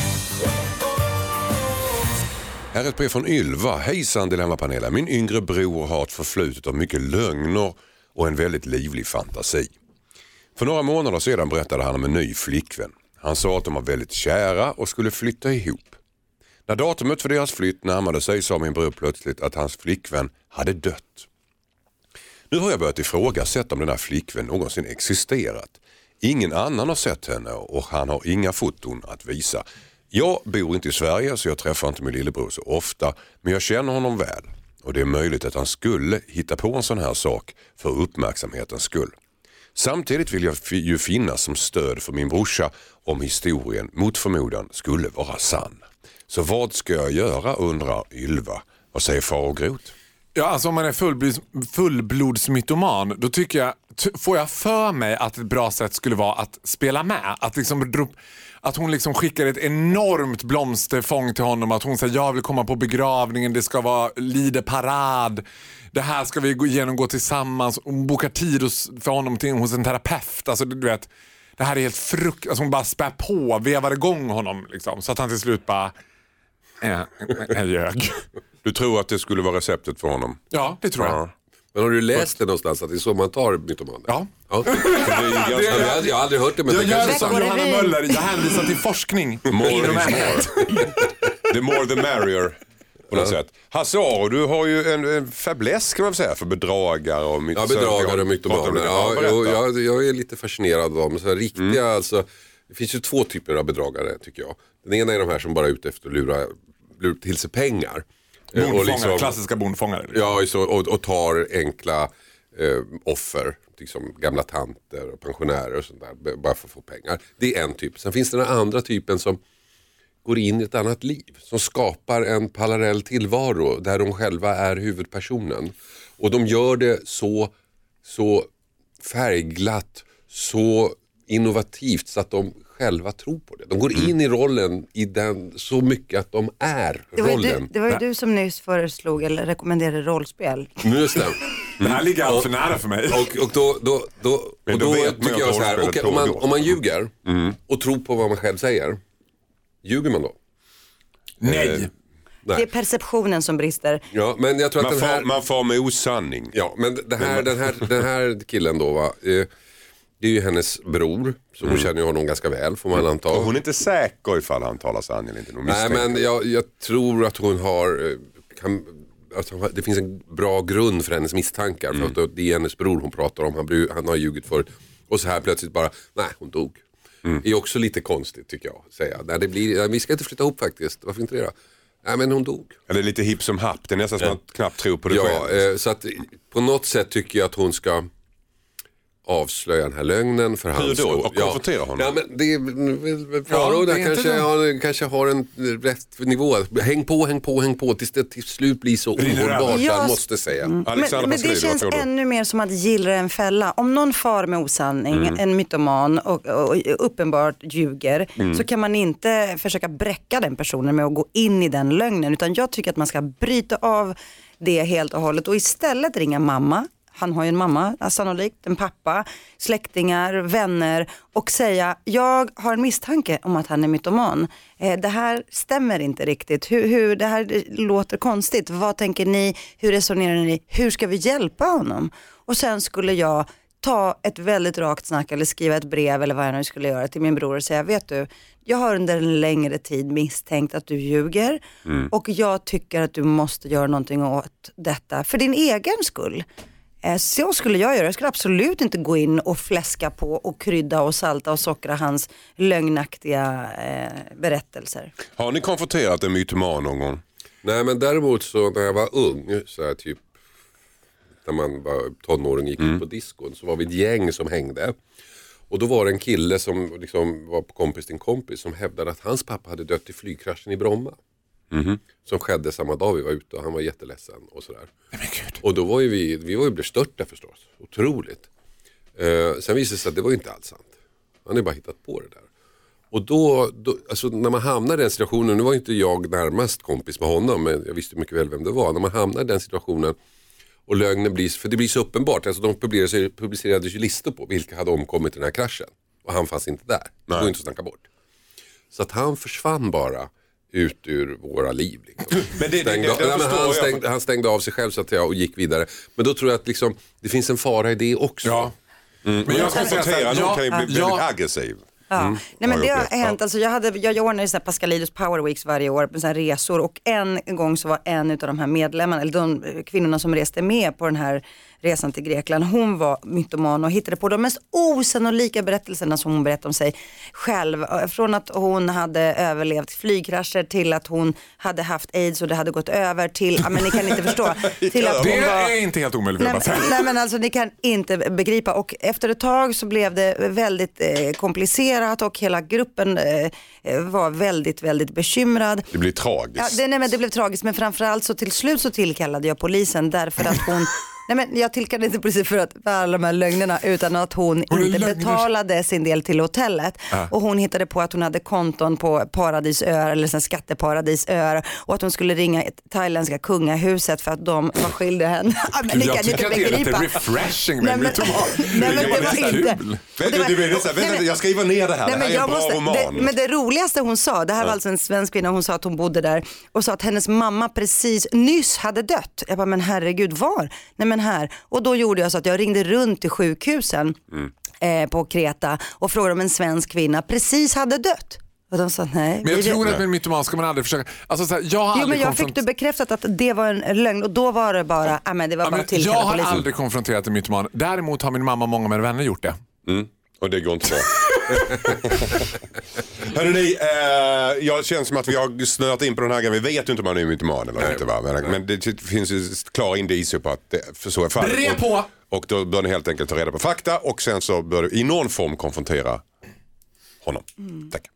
Här är ett brev från Ylva. Hejsan Dilemmapanelen. Min yngre bror har ett förflutet av mycket lögner och en väldigt livlig fantasi. För några månader sedan berättade han om en ny flickvän. Han sa att de var väldigt kära och skulle flytta ihop. När datumet för deras flytt närmade sig sa min bror plötsligt att hans flickvän hade dött. Nu har jag börjat ifrågasätta om den här flickvän någonsin existerat. Ingen annan har sett henne och han har inga foton att visa. Jag bor inte i Sverige så jag träffar inte min lillebror så ofta, men jag känner honom väl. Och det är möjligt att han skulle hitta på en sån här sak för uppmärksamhetens skull. Samtidigt vill jag ju finnas som stöd för min brorsa om historien mot förmodan skulle vara sann. Så vad ska jag göra, undrar Ylva. Vad säger Farao Groth? Ja, alltså om man är fullblods, fullblodsmytoman, då tycker jag, t- får jag för mig att ett bra sätt skulle vara att spela med. Att, liksom, att hon liksom skickar ett enormt blomsterfång till honom. Att hon säger, jag vill komma på begravningen, det ska vara lideparad. Det här ska vi gå genomgå tillsammans. Hon bokar tid hos, för honom till, hos en terapeut. Alltså du vet, det här är helt frukt. Alltså hon bara spär på, vevar igång honom liksom, så att han till slut bara är äh, ljög. Du tror att det skulle vara receptet för honom? Ja, det tror jag. Ja. Men har du läst det någonstans att det är så man tar mytomaner? Ja. Ja. Det är ganska, jag, har, jag har aldrig hört det, men Jag det gör kanske som är sant. Johanna Möller, jag hänvisar till forskning. More inom is ämnet. more. The more the merrier. På något sätt. Hasse Aro, du har ju en, en fäbless kan man säga för bedragare och mytomaner. Ja, bedragare och mytomaner. Ja, jo, jag, jag är lite fascinerad av dem. Så här, riktiga, mm. alltså, det finns ju två typer av bedragare tycker jag. Den ena är de här som bara är ute efter att lura, lura till sig pengar. Bondfångare, liksom, klassiska bondfångare. Ja, så, och, och tar enkla eh, offer, liksom gamla tanter och pensionärer och sånt där, bara för att få pengar. Det är en typ. Sen finns det den andra typen som går in i ett annat liv, som skapar en parallell tillvaro där de själva är huvudpersonen. Och de gör det så, så färgglatt, så innovativt så att de själva tror på det. De går in mm. i rollen i den så mycket att de är det var rollen. Du, det var ju du som nyss föreslog eller rekommenderade rollspel. Just det. Mm. Det här ligger allt för nära för mig. Och, och då, då, då, och då, då tycker jag så här, okay, om, man, om man ljuger mm. och tror på vad man själv säger, ljuger man då? Nej. Eh, Nej. Det är perceptionen som brister. Ja, men jag tror man, att den här... får, man får med osanning. Ja, men det här, den, här, den här killen då va, eh, det är ju hennes bror, så hon mm. känner ju honom ganska väl får man anta. Och hon är inte säker ifall han talar sanning eller inte. Nej, men jag, jag tror att hon har, kan, att det finns en bra grund för hennes misstankar. Mm. För att det är hennes bror hon pratar om, han, han har ljugit förut. Och så här plötsligt bara, nej hon dog. Mm. Det är också lite konstigt tycker jag. Säga. Nej, det blir, vi ska inte flytta ihop faktiskt, varför inte det då? Nej men hon dog. Eller lite hipp som happ, det är nästan som ja. att man knappt tror på det ja, själv. Eh, så att på något sätt tycker jag att hon ska avslöja den här lögnen för hans skull. Hur då? Skull. Och konfrontera ja. honom? Ja, men det är Faro, ja, kanske, ja, kanske har en rätt nivå. Häng på, häng på, häng på tills det till slut blir så ohållbart, jag måste säga. Mm. Men, men det känns ännu mer som att gillra en fälla. Om någon far med osanning, mm. en mytoman och, och uppenbart ljuger, mm. så kan man inte försöka bräcka den personen med att gå in i den lögnen. Utan jag tycker att man ska bryta av det helt och hållet och istället ringa mamma. Han har ju en mamma, sannolikt, en pappa, släktingar, vänner och säga, jag har en misstanke om att han är mytoman. Eh, det här stämmer inte riktigt. Hur, hur, det här låter konstigt. Vad tänker ni? Hur resonerar ni? Hur ska vi hjälpa honom? Och sen skulle jag ta ett väldigt rakt snack eller skriva ett brev eller vad jag nu skulle göra till min bror och säga, vet du, jag har under en längre tid misstänkt att du ljuger mm. och jag tycker att du måste göra någonting åt detta för din egen skull. Så skulle jag göra. Jag skulle absolut inte gå in och fläska på och krydda och salta och sockra hans lögnaktiga eh, berättelser. Har ni konfronterat en mytoman någon gång? Nej, men däremot så när jag var ung, så här typ när man var tonåring gick mm. ut på diskon, så var vi ett gäng som hängde. Och då var det en kille som liksom var på kompis till en kompis som hävdade att hans pappa hade dött i flygkraschen i Bromma. Mm-hmm. Som skedde samma dag vi var ute och han var jätteledsen och sådär. Nej, men Gud. Och då var ju vi, vi var ju bestörta förstås, otroligt. Eh, sen visade det sig att det var inte alls sant. Han hade bara hittat på det där. Och då, då alltså när man hamnar i den situationen, nu var inte jag närmast kompis med honom, men jag visste mycket väl vem det var. När man hamnar i den situationen och lögnen blir, för det blir så uppenbart, alltså de publicerade, publicerade ju listor på vilka hade omkommit i den här kraschen. Och han fanns inte där, det går inte att snacka bort. Så att han försvann bara ut ur våra liv. Liksom. Men det, stängde, det, det, det nej, han, stängde, han stängde av sig själv så att jag och gick vidare. Men då tror jag att liksom, det finns en fara i det också. Ja. Mm. Men jag konstaterar att någon kan ju bli väldigt ja. aggressiv. Ja. Mm. Nej, men det har hänt, alltså, jag, hade, jag ordnade så här Pascalidos Power Weeks varje år med så här resor och en gång så var en av de här medlemmarna eller de kvinnorna som reste med på den här resan till Grekland. Hon var mytoman och hittade på de mest osannolika berättelserna som hon berättade om sig själv. Från att hon hade överlevt flygkrascher till att hon hade haft aids och det hade gått över till, men ni kan inte förstå. Till att det hon var, är inte helt omöjligt. nej, men, nej men alltså ni kan inte begripa, och efter ett tag så blev det väldigt eh, komplicerat och hela gruppen eh, var väldigt, väldigt bekymrad. Det blir tragiskt. Ja, det, nej, men det blev tragiskt, men framförallt så till slut så tillkallade jag polisen därför att hon nej, men jag tillkallade inte polisen för att för alla de här lögnerna, utan att hon, hon inte lögner. betalade sin del till hotellet. Äh. Och hon hittade på att hon hade konton på paradisöar eller sån skatteparadisöar, och att hon skulle ringa ett thailändska kungahuset för att de var skyldiga henne. men ni jag kan tycker inte att det är lite begripa. refreshing med nej, men, nej, men det var inte. Vänta, det var, vänta, vänta, vänta, jag skriver ner det här. Nej, det här är en bra måste, roman. Det, men det roligaste hon sa, det här ja. var alltså en svensk kvinna, hon sa att hon bodde där och sa att hennes mamma precis nyss hade dött. Jag bara, men herregud, var? Nej men här. Och då gjorde jag så att jag ringde runt till sjukhusen mm. eh, på Kreta och frågade om en svensk kvinna precis hade dött. Och de sa nej. Men jag tror att med en mytoman ska man aldrig försöka. Alltså, så här, jag har jo, aldrig men jag konfront... fick du bekräftat att det var en lögn, och då var det bara, äh, men det var ja, bara men jag har polisen. aldrig konfronterat en mytoman. Däremot har min mamma och många med vänner gjort det. Mm. Och det går inte bra. Hörrni, eh, jag känns som att vi har snöat in på den här grejen. Vi vet ju inte om man är mytoman eller nej, inte, va? Men, men det finns ju klara indicier på att det, för så är fallet. Brev på! Och, och då bör ni helt enkelt ta reda på fakta, och sen så bör du i någon form konfrontera honom. Mm. Tack.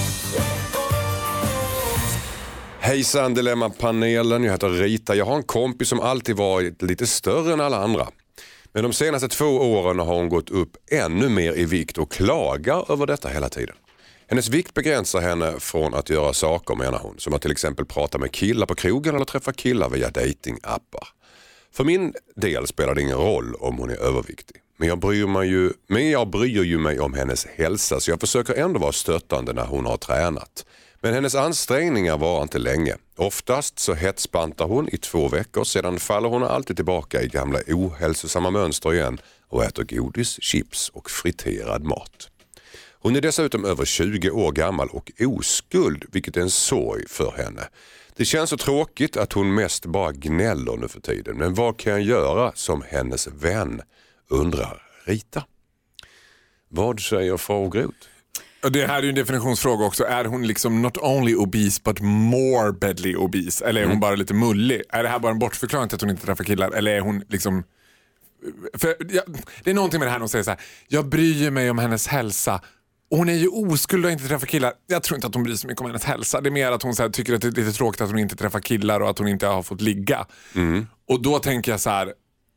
Hejsan Dilemma-panelen, jag heter Rita. Jag har en kompis som alltid varit lite större än alla andra. Men de senaste två åren har hon gått upp ännu mer i vikt och klagar över detta hela tiden. Hennes vikt begränsar henne från att göra saker, menar hon. Som att till exempel prata med killar på krogen eller träffa killar via datingappar. För min del spelar det ingen roll om hon är överviktig. Men jag bryr mig ju, men jag bryr ju mig om hennes hälsa, så jag försöker ändå vara stöttande när hon har tränat. Men hennes ansträngningar var inte länge. Oftast så hetsbantar hon i två veckor, sedan faller hon alltid tillbaka i gamla ohälsosamma mönster igen och äter godis, chips och friterad mat. Hon är dessutom över tjugo år gammal och oskuld, vilket är en sorg för henne. Det känns så tråkigt att hon mest bara gnäller nu för tiden. Men vad kan jag göra som hennes vän, undrar Rita. Vad säger Fagerud? Det här är ju en definitionsfråga också. Är hon liksom not only obese but morbidly obese? Eller är hon mm. bara lite mullig? Är det här bara en bortförklaring till att hon inte träffar killar? Eller är hon liksom... För, ja, det är någonting med det här när hon säger så här: jag bryr mig om hennes hälsa. Och hon är ju oskuld och inte träffar killar. Jag tror inte att hon bryr sig så mycket om hennes hälsa. Det är mer att hon så här, tycker att det är lite tråkigt att hon inte träffar killar och att hon inte har fått ligga. Mm. Och då tänker jag så här: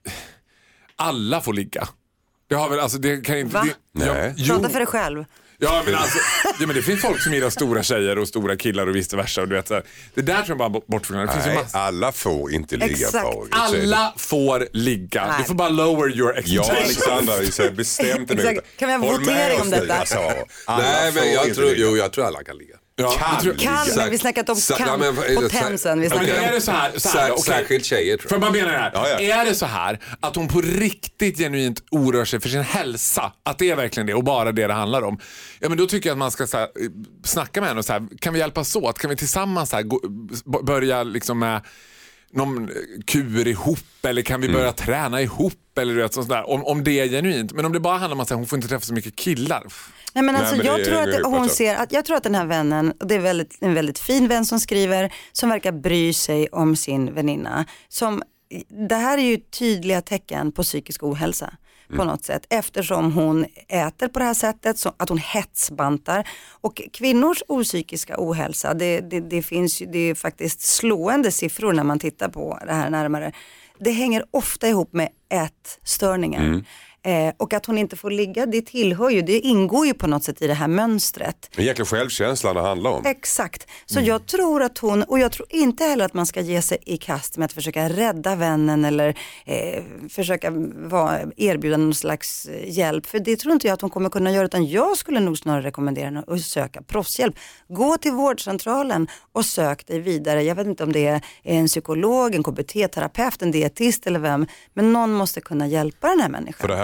alla får ligga. Det har väl, alltså det kan inte... Va? Det, Nej. Jag, Prata för dig själv. Ja men, alltså, ja men det finns folk som gillar stora tjejer och stora killar och vice versa. Och du vet, så här, det där tror jag bara bortförklarar. Det finns Nej, ju massa... alla får inte ligga. Exakt. På, alla får ligga. Nej. Du får bara lower your expectations. Ja, Alexandra, vi säger bestämt emot. Kan vi ha en votering om detta? Alltså, Nej, men jag tror, jo, jag tror alla kan ligga. Ja, kan, tror, kan men vi snackat om kan, ja, men, potensen. Vi men är det så här, så här okay. Särskilt tjejer tror jag. För man menar det här. Ja, ja. Är det så här att hon på riktigt genuint oroar sig för sin hälsa, att det är verkligen det och bara det det handlar om, ja men då tycker jag att man ska så här, snacka med henne och så här, kan vi hjälpas åt? Kan vi tillsammans så här, gå, börja liksom med någon kur ihop, eller kan vi börja mm. träna ihop eller vet, sånt där, om, om det är genuint. Men om det bara handlar om att säga, hon får inte träffa så mycket killar. Nej men alltså Nej, men jag det, tror det, att hon ser att jag tror att den här vännen, och det är väldigt, en väldigt fin vän som skriver, som verkar bry sig om sin väninna. Som, det här är ju tydliga tecken på psykisk ohälsa på mm. något sätt, eftersom hon äter på det här sättet, så att hon hetsbantar. Och kvinnors opsykiska ohälsa, det, det, det finns det är faktiskt slående siffror när man tittar på det här närmare. Det hänger ofta ihop med ätstörningar. Mm. Eh, och att hon inte får ligga, det tillhör ju, det ingår ju på något sätt i det här mönstret. En jäkla självkänsla det handlar om. Exakt, så mm. jag tror att hon, och jag tror inte heller att man ska ge sig i kast med att försöka rädda vännen eller eh, försöka vara, erbjuda någon slags hjälp. För det tror inte jag att hon kommer kunna göra, utan jag skulle nog snarare rekommendera henne att söka proffshjälp. Gå till vårdcentralen och sök dig vidare. Jag vet inte om det är en psykolog, en K B T-terapeut, en dietist eller vem, men någon måste kunna hjälpa den här människan. För det här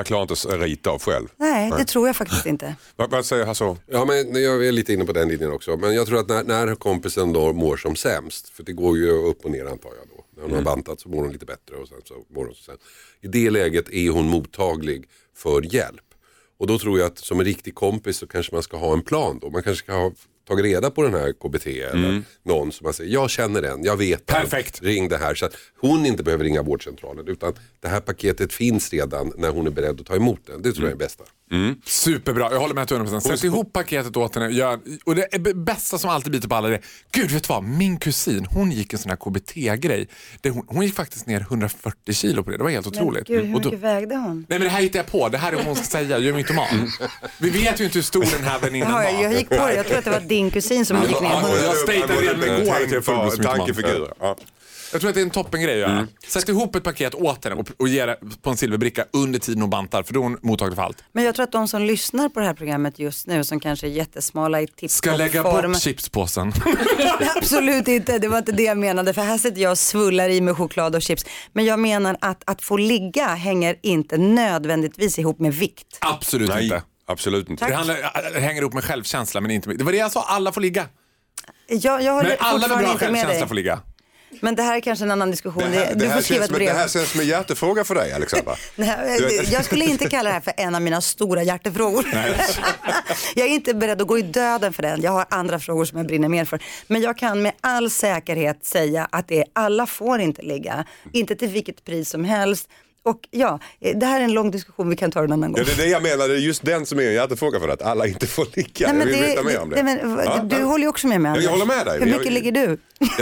klarar inte att rita av själv. Nej, det tror jag faktiskt inte. Vad, vad säger Hasso? Ja, men jag är lite inne på den linjen också. Men jag tror att när, när kompisen då mår som sämst, för det går ju upp och ner antar jag då. När hon mm. har bantat så mår hon lite bättre och sen så mår hon så sen. I det läget är hon mottaglig för hjälp. Och då tror jag att som en riktig kompis så kanske man ska ha en plan då. Man kanske ska ha tagit reda på den här K B T eller mm. någon som man säger, jag känner den, jag vet den. Perfekt. Ring det här så att hon inte behöver ringa vårdcentralen utan det här paketet finns redan när hon är beredd att ta emot den. Det tror jag är det bästa. Mm. Superbra, jag håller med till hundra procent. Sätt ihop paketet åt henne. Gör, och det är bästa som alltid biter på alla det. Gud, vet du vad? Min kusin, hon gick en sån här K B T-grej. Det, hon, hon gick faktiskt ner hundrafyrtio kilo på det. Det var helt otroligt. Men gud, hur mycket då, vägde hon? Nej men det här hittar jag på. Det här är vad hon ska säga. Jag är mytoman. Vi vet ju inte hur stor den här väninnan var. Ja, jag gick på det. Jag tror att det var din kusin som gick ner. Ja, jag stejtade redan igår att jag är fullblods tankefigur. Ja. Jag tror att det är en toppengrej att göra. Mm. Sätt ihop ett paket åt henne och, och ge det på en silverbricka under tiden hon bantar, för då är hon mottaglig för allt. Men jag tror att de som lyssnar på det här programmet just nu, som kanske är jättesmala i tips ska lägga form... bort chipspåsen. Absolut inte, det var inte det jag menade. För här sitter jag och svullar i med choklad och chips. Men jag menar att, att få ligga hänger inte nödvändigtvis ihop med vikt. Absolut Nej, inte. Absolut inte. Det, handlar, det hänger ihop med självkänsla, men inte med. Det var det jag sa, alla får ligga. Jag, jag håller men alla med bra inte med självkänsla dig. får ligga. Men det här är kanske en annan diskussion. Det här, du det här får skriva ett brev. Det här känns som en hjärtefråga för dig, Alexandra. Nej, jag skulle inte kalla det här för en av mina stora hjärtefrågor. Jag är inte beredd att gå i döden för den. Jag har andra frågor som jag brinner mer för. Men jag kan med all säkerhet säga att det är, alla får inte ligga. Inte till vilket pris som helst. Och ja, det här är en lång diskussion, vi kan ta den en annan gång. Ja, det är det jag menar, det är just den som är en hjärtefråga för att alla inte får ligga. Nej, men jag vill det, veta mer om det. det men, ja, du ja. håller ju också med mig, Anders. Jag håller med dig. Hur mycket jag... ligger du?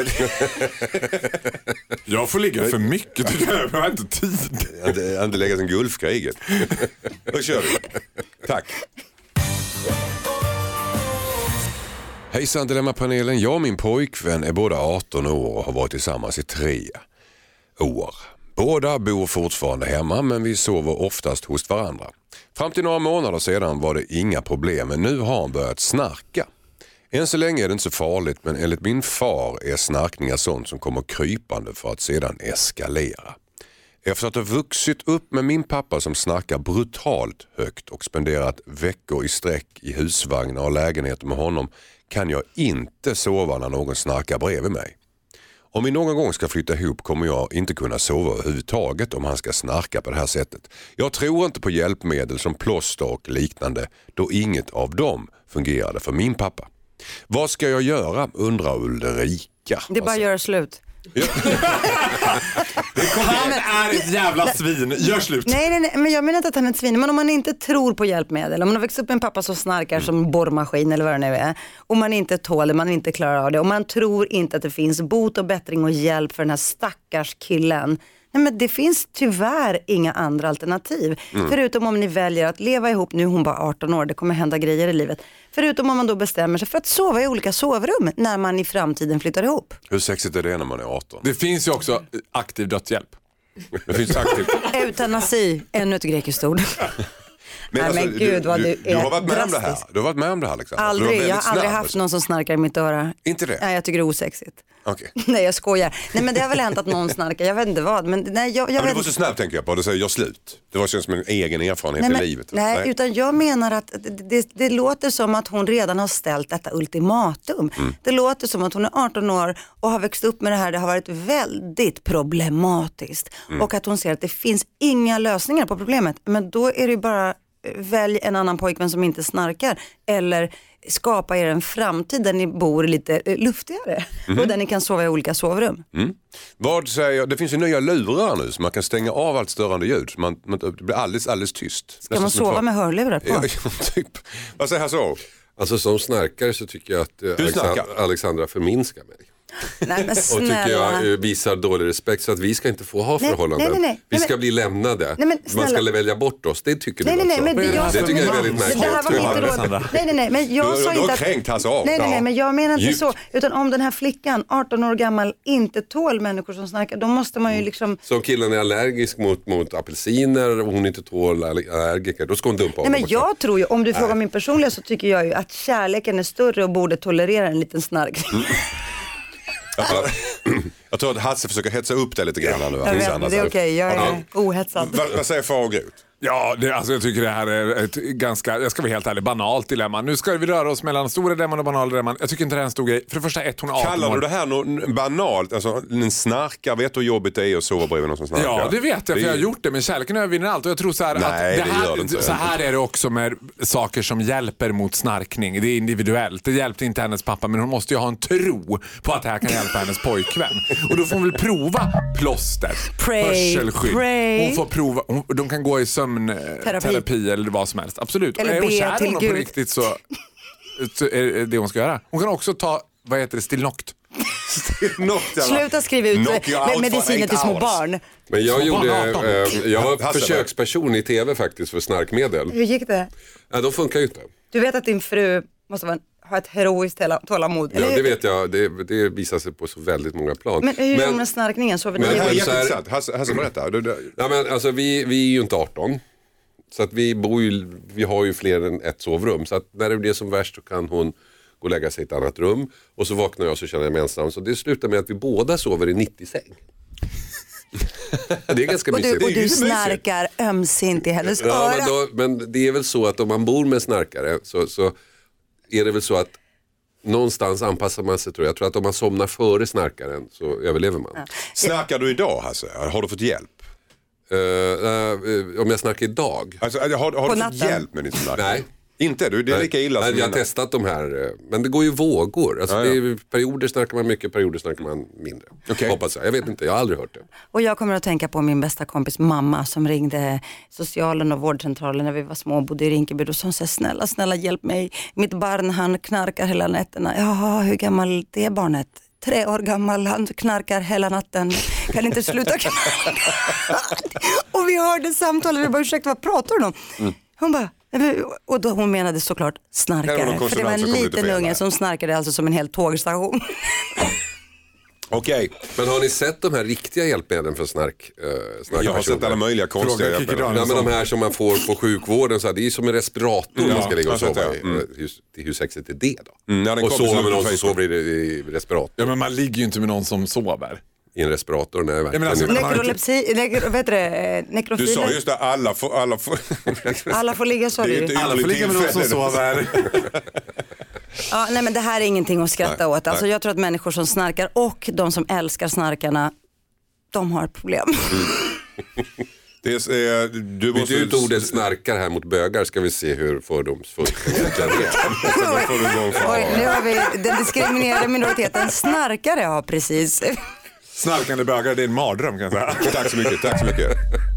Jag får ligga för mycket, tycker jag. Jag har inte tid. Jag har inte legat en Gulfkriget. Då kör vi. Tack. Hejsan Dilemma-panelen. Jag och min pojkvän är båda arton år och har varit tillsammans i tre år. Båda bor fortfarande hemma, men vi sover oftast hos varandra. Fram till några månader sedan var det inga problem, men nu har han börjat snarka. Än så länge är det inte så farligt, men enligt min far är snarkningar sånt som kommer krypande för att sedan eskalera. Efter att ha vuxit upp med min pappa som snarkar brutalt högt och spenderat veckor i sträck i husvagnar och lägenheter med honom, kan jag inte sova när någon snarkar bredvid mig. Om vi någon gång ska flytta ihop kommer jag inte kunna sova överhuvudtaget om han ska snarka på det här sättet. Jag tror inte på hjälpmedel som plåster och liknande, då inget av dem fungerade för min pappa. Vad ska jag göra, undrar Ulrika. Det är bara att göra slut. Ja. Han är ett jävla svin, gör slut. Nej, nej, nej, men jag menar inte att han är ett svin. Men om man inte tror på hjälpmedel, om man har växt upp med en pappa som snarkar mm. som borrmaskin eller vad det nu är, och man inte tål det, man inte klarar av det, och man tror inte att det finns bot och bättring och hjälp för den här stackars killen. Nej, men det finns tyvärr inga andra alternativ. Mm. Förutom om ni väljer att leva ihop, nu är hon bara arton år, det kommer hända grejer i livet. Förutom om man då bestämmer sig för att sova i olika sovrum när man i framtiden flyttar ihop. Hur sexigt är det när man är arton? Det finns ju också aktiv dödshjälp. Det finns aktivt. Eutanasi, ännu ett grekiskt ord. Men Nej, alltså, men gud du, vad du, du är du har varit med drastisk. om det här. Du har varit med om det här, Alexander. Aldrig, jag har aldrig snabb, haft någon som snarkar i mitt öra. Inte det? Nej, jag tycker det är osexigt. Okay. Nej, jag skojar. Nej, men det har väl hänt att någon snarkar. Jag vet inte vad. Men, nej, jag, jag ja, men vet... du var så snabb, tänker jag på. Du säger jag slut. Det var känns som en egen erfarenhet nej, men, i livet. Nej, nej, utan jag menar att det, det, det låter som att hon redan har ställt detta ultimatum. Mm. Det låter som att hon är arton år och har växt upp med det här. Det har varit väldigt problematiskt. Mm. Och att hon ser att det finns inga lösningar på problemet. Men då är det ju bara... Välj en annan pojkvän som inte snarkar, eller skapa er en framtid där ni bor lite luftigare mm. och där ni kan sova i olika sovrum. Mm. Vad säger, det finns ju nya lurar nu så man kan stänga av allt störande ljud så man, man det blir alldeles, alldeles tyst. Ska Nästan man sova med hörlurar på? Ja, typ. Vad säger han så? Alltså som snarkare så tycker jag att eh, Alexandra, Alexandra förminskar mig. Nej, men och tycker jag visar dålig respekt så att vi ska inte få ha nej, förhållanden. Nej, nej, nej. Vi ska nej, bli lämnade. Nej, man ska välja bort oss. Det tycker nej, du nej, också. Nej, men det, det tycker jag är väldigt märkligt. Det här var inte råd. Nej, nej, nej, men jag du, sa du, inte du att... kränkt hans av. Nej, nej, nej, men jag menar inte Djupt. så. Utan om den här flickan, arton år gammal, inte tål människor som snarkar, då måste man ju liksom... Så killen är allergisk mot, mot apelsiner och hon inte tål allergiker, då ska hon dumpa honom. Nej, men jag också. tror ju, om du nej. frågar min personliga så tycker jag ju att kärleken är större och borde tolerera en liten snark. Mm. Jag tror att Hasse försöker hetsa upp det lite grann nu. Jag vet, det är okej, okay. Jag är ja. ohetsad. Vad, vad säger far och Grut? Ja, det, alltså jag tycker det här är ett ganska, jag ska vara helt ärlig, banalt dilemma. Nu ska vi röra oss mellan stora dilemman och banala dilemman. Jag tycker inte det är en stor grej. För det första, ett, hon är arton Kallar år. du det här något banalt? Alltså en snarkar, vet du hur jobbigt det är att sova bredvid någon som snarkar? Ja, det vet jag, för jag har gjort det, men kärleken övervinner allt. Och jag tror så här Nej, att det det gör här, det inte. så här är det också med saker som hjälper mot snarkning. Det är individuellt. Det hjälpte inte hennes pappa, men hon måste ju ha en tro på att det här kan hjälpa hennes pojkvän. Och då får hon väl prova plåster, Pray, hörselskydd. pray. Hon får prova, hon, de kan gå i sömnterapi eller vad som helst. Absolut. Eller är hon be kär till honom på Gud. riktigt så, så är det hon ska göra. Hon kan också ta, vad heter det, Stilnoct. Sluta skriva ut Knock you out for mediciner eight till små hours. barn. Men jag Som gjorde, barn arton. eh, jag var Hasse, försöksperson i tv faktiskt för snarkmedel. Hur gick det? Ja, de funkar ju inte. Du vet att din fru måste vara, ha ett heroiskt tåla- tålamod. Ja, eller det hur? vet jag. Det, det visar sig på så väldigt många plan. Men hur gör de med snarkningen? Sover ni men- Det här är i- så här- jätteintressant. Hasse, Hasse berätta. Du, du, Ja, men alltså, vi, vi är ju inte arton. Så att vi, bor ju, vi har ju fler än ett sovrum. Så att när det blir som värst så kan hon gå och lägga sig i ett annat rum. Och så vaknar jag och så känner jag mig ensam. Så det slutar med att vi båda sover i nittio-säng. Det är ganska Och mysigt. du, och Det är du ju mysigt. snarkar ömsint i hennes Ja, öra. men, då, men det är väl så att om man bor med snarkare så, så är det väl så att någonstans anpassar man sig, tror jag. Jag tror att om man somnar före snarkaren så överlever man. Ja. snarkar du idag, Hasse? Har du fått hjälp? Uh, uh, om jag snarkar idag? Alltså, har har På du fått natten? hjälp med din snarkning? Nej. Inte du? Det är lika illa Nej, som jag har mina. testat de här, eh, men det går ju vågor. Alltså, Ja, ja. Det är, perioder snackar man mycket, perioder snackar man mindre. Okej. Hoppas jag. Jag vet inte, jag har aldrig hört det. Och jag kommer att tänka på min bästa kompis mamma som ringde socialen och vårdcentralen när vi var små och bodde i Rinkeby. Då sa hon så här, snälla, snälla hjälp mig. Mitt barn, han knarkar hela nätterna. Jaha, hur gammal är barnet? Tre år gammal, han knarkar hela natten. Kan inte sluta knarka. Och vi hörde samtalet, vi bara, ursäkta, vad pratar hon om? Mm. Hon bara, och då hon menade såklart Det var snarkare. någon För det var en konsonant som kom lite liten fel unge där. som snarkade alltså som en hel tågstation. Okej, Men har ni sett de här riktiga hjälpmedlen för snark? Eh, jag har sett alla möjliga konstiga Fråga Kikki hjälpmedel. Danielsson. Ja, men de här som man får på sjukvården, så här, det är som en respirator man ska ligga och jag har sett sova det, i. mm. Hur, hur sexigt är det då? Mm, ja, den och kom sover som med på någon så Facebook. sover i, i respirator. Ja, men man ligger ju inte med någon som sover. I en respirator, nej verkligen men alltså, inte. man- Nekrolepsi, nekro, vad heter det, Du nekrofiler. sa just det, alla får... Alla får... Alla får ligga, sa Det är du. inte Alla får ligga med någon som sover. Ja, nej, men det här är ingenting att skratta Nej, åt. Alltså, nej. jag tror att människor som snarkar och de som älskar snarkarna, de har problem. Det är, eh, du Byt måste... ut ordet snarkar här mot bögar, ska vi se hur fördomsfullt det egentligen är. Då får du igång för- Oj, nu har vi den diskriminerade minoriteten. Snarkare, ja precis. Snarkande bögar, det är en mardröm kan jag säga. Tack så mycket, tack så mycket.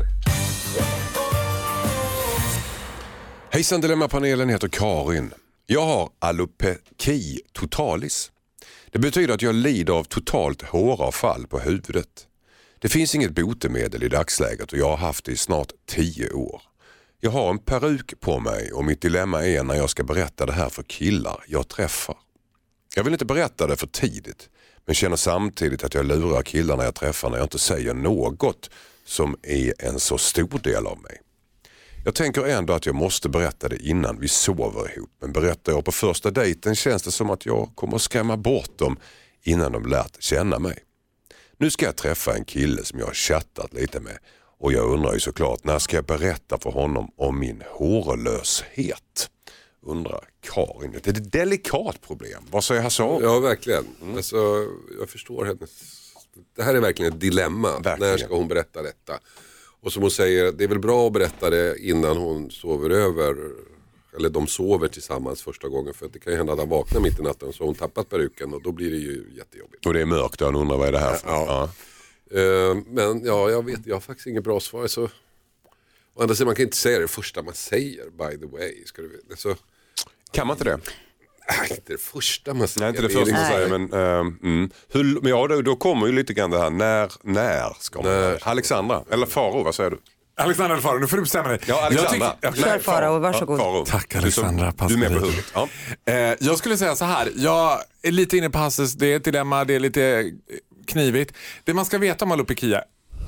Hejsan, Dilemmapanelen heter Karin. Jag har alopeci totalis. Det betyder att jag lider av totalt håravfall på huvudet. Det finns inget botemedel i dagsläget och jag har haft det i snart tio år. Jag har en peruk på mig och mitt dilemma är när jag ska berätta det här för killar jag träffar. Jag vill inte berätta det för tidigt, men känner samtidigt att jag lurar killarna jag träffar när jag inte säger något som är en så stor del av mig. Jag tänker ändå att jag måste berätta det innan vi sover ihop, men berättar jag på första dejten känns det som att jag kommer att skrämma bort dem innan de lärt känna mig. Nu ska jag träffa en kille som jag har chattat lite med och jag undrar ju såklart, när ska jag berätta för honom om min hårlöshet? Undrar Karin. Det är ett delikat problem. Vad säger Hasse? Ja, verkligen. Alltså, jag förstår hennes... Det här är verkligen ett dilemma. Verkligen. När ska hon berätta detta? Och som hon säger, det är väl bra att berätta det innan hon sover över. Eller de sover tillsammans första gången. För att det kan ju hända att han vaknar mitt i natten så har hon tappat peruken och då blir det ju jättejobbigt. Och det är mörkt och han undrar vad är det här för? Ja. Uh, men ja, jag vet, jag har faktiskt inget bra svar. Så... Å andra sidan, man kan inte säga det första man säger, by the way. Ska du... så... Kan man inte det? Nej, inte det första man säger. Nej, inte det första man Nej. säger, men, ehm, mm. Hur, men ja, då, då kommer ju lite grann det här, när, när ska man? När. Alexandra, eller Faro, vad säger du? Alexandra eller Faro, nu får du bestämma dig. Ja, Alexandra. Jag, tycker, Nej, Kör Faro, varsågod. Ja, Faro. Tack, Du som- Alexandra, passa Du är med dig. på huvudet. Ja. Eh, jag skulle säga så här, jag är lite inne på Hasses, det är ett dilemma, det är lite eh, knivigt. Det man ska veta om alopecia,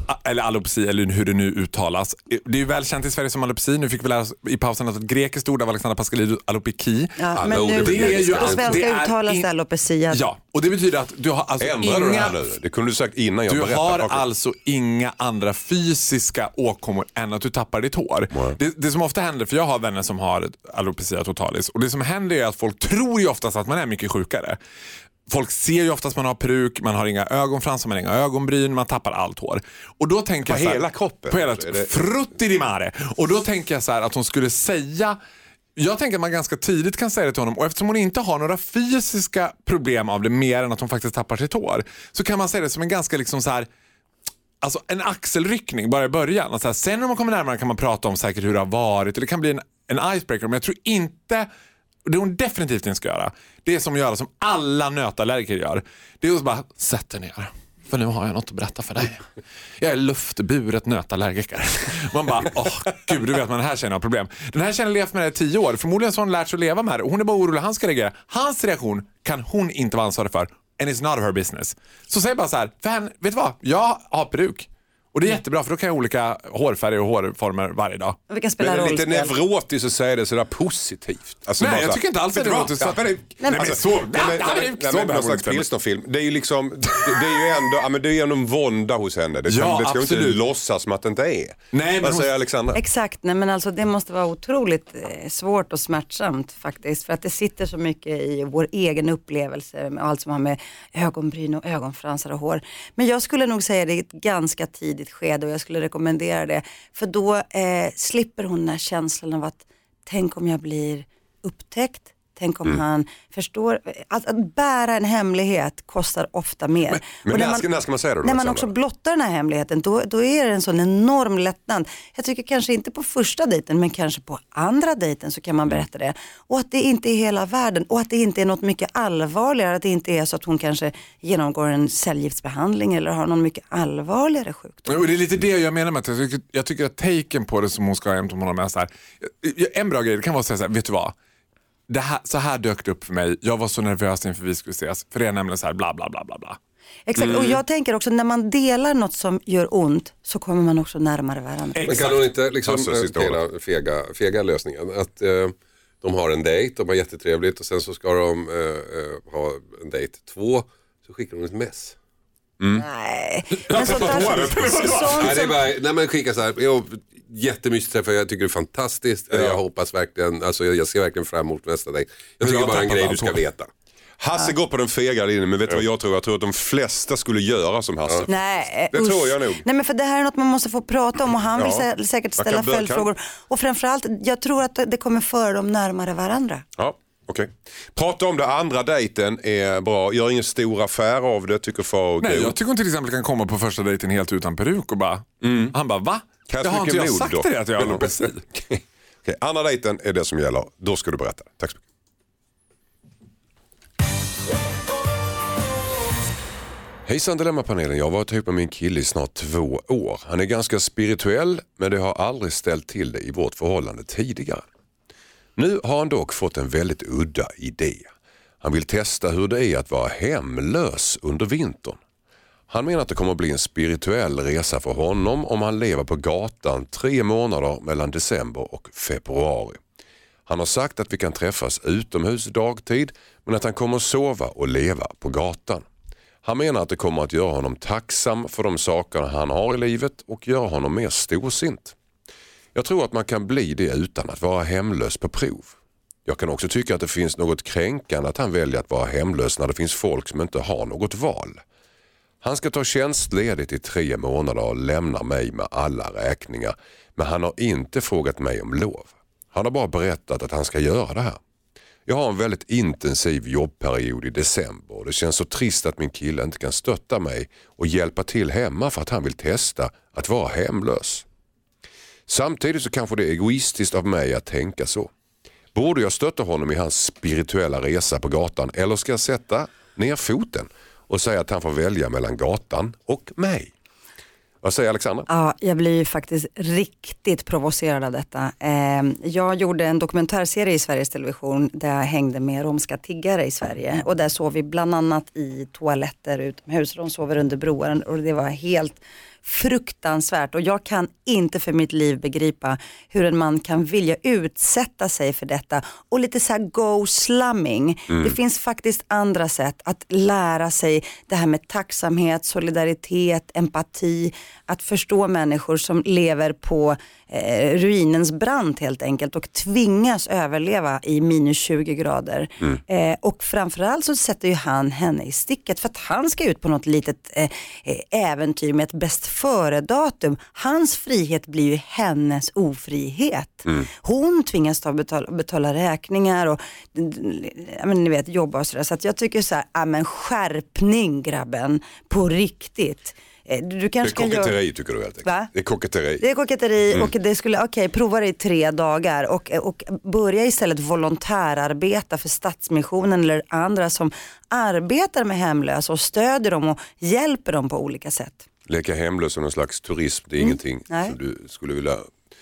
eller alopeci eller hur det nu uttalas. Det är ju väl känt i Sverige som alopeci. Nu fick vi lära oss i pausen att ett grekiskt ord av Alexander Pascalidou, alopeki. Ja, men nu, det är ju på svenska det är uttalas in, det alopecia. Ja, och det betyder att du har alltså Ändrar inga... du det här nu? Det kunde du sagt innan jag Du berättade. har Okay. alltså inga andra fysiska åkommor än att du tappar ditt hår. Mm. Det, det som ofta händer, för jag har vänner som har alopecia totalis, och det som händer är att folk tror ju oftast att man är mycket sjukare. Folk ser ju oftast att man har peruk, man har inga ögonfransar, man har inga ögonbryn, man tappar allt hår. Och då tänker På jag så här, hela kroppen? På hela Är det... frutti di mare. Och då tänker jag så här att hon skulle säga... Jag tänker att man ganska tidigt kan säga det till honom, och eftersom hon inte har några fysiska problem av det mer än att hon faktiskt tappar sitt hår, så kan man säga det som en ganska liksom så här, alltså en axelryckning bara i början. Alltså här, sen när man kommer närmare kan man prata om säkert hur det har varit, och det kan bli en, en icebreaker, men jag tror inte, det hon definitivt inte ska göra, det är som att göra som alla nötallergiker gör. Det är att bara sätta ner. För nu har jag något att berätta för dig. Jag är luftburet nötallergiker. Man bara, åh gud, du vet man, den här tjejen har problem. Den här tjejen har levt med det i tio år. Förmodligen så har hon lärt sig att leva med det. Och hon är bara orolig, han ska reagera. Hans reaktion kan hon inte vara ansvarig för. And it's not her business. Så säg bara så här, fan, vet du vad? Jag har peruk. Och det är jättebra, för då kan jag ha olika hårfärger och hårformer varje dag. Vi kan spela Men det är lite rollspel. nevrotiskt att säga det sådär positivt. Alltså, Nej, bara jag så här, tycker inte alls vet att det du låter vad? så. Ja, men det- Nej, men alltså, så- nej, nej, men- nej, nej, så men behöver någon man slags inte. pilsnerfilm. Det är ju liksom, det, det är ju ändå, ja, men det är ju ändå en vånda hos henne. Det, kan, Ja, det ska ju inte absolut. låtsas som att det inte är. Nej, men Vad hon- säger Alexandra? Exakt, nej men alltså det måste vara otroligt eh, svårt och smärtsamt faktiskt, för att det sitter så mycket i vår egen upplevelse med allt som har med ögonbryn och ögonfransar och hår. Men jag skulle nog säga det i ett ganska tidigt skede, och jag skulle rekommendera det, för då eh, slipper hon den här känslan av att tänk om jag blir upptäckt. Tänk om mm. han förstår, att, att bära en hemlighet kostar ofta mer. Men, men och när, när, man, ska, när ska man säga det då? när man Alexandra? också blottar den här hemligheten, då, då är det en sån enorm lättnad. Jag tycker kanske inte på första dejten, men kanske på andra dejten så kan man berätta det. Och att det inte är hela världen, och att det inte är något mycket allvarligare. Att det inte är så att hon kanske genomgår en cellgiftsbehandling eller har någon mycket allvarligare sjukdom. Och det är lite det jag menar med att jag tycker, jag tycker att taken på det som hon ska ha jämt om hon har med så här. En bra grej, det kan vara att säga så här, vet du vad? Det här, så här dök det upp för mig. Jag var så nervös inför vi skulle ses. För det är nämligen så här bla bla bla bla bla. Exakt, mm. och jag tänker också när man delar något som gör ont så kommer man också närmare varandra. Men kan hon inte liksom Alltså, sista hela fega, fega lösningen? Att eh, de har en dejt, de har jättetrevligt, och sen så ska de eh, eh, ha en dejt två, så skickar de ett mess. Mm. Nej, men sånt där, sånt Nej, det är som, bara, nej men skicka så här, jag, jättemysigt träffa, jag tycker det är fantastiskt. Ja. Jag hoppas verkligen, alltså jag, jag ser verkligen fram emot nästa dejt. Jag Men tycker jag bara en tappar grej allt du ska hår. veta. Hasse går på den fega linjen, men vet du vad jag tror? Jag tror att de flesta skulle göra som Hasse. nej, Det usch. tror jag nog. Nej, men för det här är något man måste få prata om, och han vill Ja. sä- säkert Man ställa kan börja- följdfrågor. Och framförallt, jag tror att det kommer föra dem närmare varandra. Ja, okej. Prata om det, andra dejten är bra. Gör ingen stor affär av det, tycker far och Nej, Gud. jag tycker hon till exempel kan komma på första dejten helt utan peruk och bara, han bara, va? Kast Det har inte mycket jag mod sagt då. till dig att jag har Eller- alopecia. Okej. Okej, andra dejten är det som gäller. Då ska du berätta. Tack så mycket. Hejsan Dilemmapanelen, jag har varit ihop med min kille i snart två år. Han är ganska spirituell, men det har aldrig ställt till det i vårt förhållande tidigare. Nu har han dock fått en väldigt udda idé. Han vill testa hur det är att vara hemlös under vintern. Han menar att det kommer att bli en spirituell resa för honom om han lever på gatan tre månader mellan december och februari. Han har sagt att vi kan träffas utomhus dagtid, men att han kommer att sova och leva på gatan. Han menar att det kommer att göra honom tacksam för de sakerna han har i livet och göra honom mer storsint. Jag tror att man kan bli det utan att vara hemlös på prov. Jag kan också tycka att det finns något kränkande att han väljer att vara hemlös när det finns folk som inte har något val. Han ska ta tjänstledigt i tre månader och lämna mig med alla räkningar, men han har inte frågat mig om lov. Han har bara berättat att han ska göra det här. Jag har en väldigt intensiv jobbperiod i december och det känns så trist att min kille inte kan stötta mig och hjälpa till hemma för att han vill testa att vara hemlös. Samtidigt så kanske det är egoistiskt av mig att tänka så. Borde jag stötta honom i hans spirituella resa på gatan, eller ska jag sätta ner foten och säga att han får välja mellan gatan och mig? Vad säger Alexandra? Ja, jag blir ju faktiskt riktigt provocerad av detta. Eh, jag gjorde en dokumentärserie i Sveriges Television där jag hängde med romska tiggare i Sverige. Och där sov vi bland annat i toaletter utomhus. De sover under broar och det var helt fruktansvärt. Och jag kan inte för mitt liv begripa hur en man kan vilja utsätta sig för detta. Och lite så här go slumming. Mm. Det finns faktiskt andra sätt att lära sig det här med tacksamhet, solidaritet, empati. Att förstå människor som lever på eh, ruinens brant helt enkelt och tvingas överleva i minus tjugo grader. Mm. Eh, och framförallt så sätter ju han henne i sticket för att han ska ut på något litet eh, äventyr med ett bäst före-datum. Hans frihet blir ju hennes ofrihet. Mm. Hon tvingas ta betala, betala räkningar och ja, men, ni vet, jobba och sådär. Så att jag tycker så här, ja, men skärpning grabben, på riktigt. Du kanske det är koketteri gör... tycker du helt enkelt. Va? Det är koketteri. Det är koketteri mm. och det skulle, okej, okay, prova det i tre dagar och, och börja istället volontärarbeta för Stadsmissionen eller andra som arbetar med hemlösa och stödjer dem och hjälper dem på olika sätt. Leka hemlös som någon slags turism, det är mm. ingenting Nej. som du skulle vilja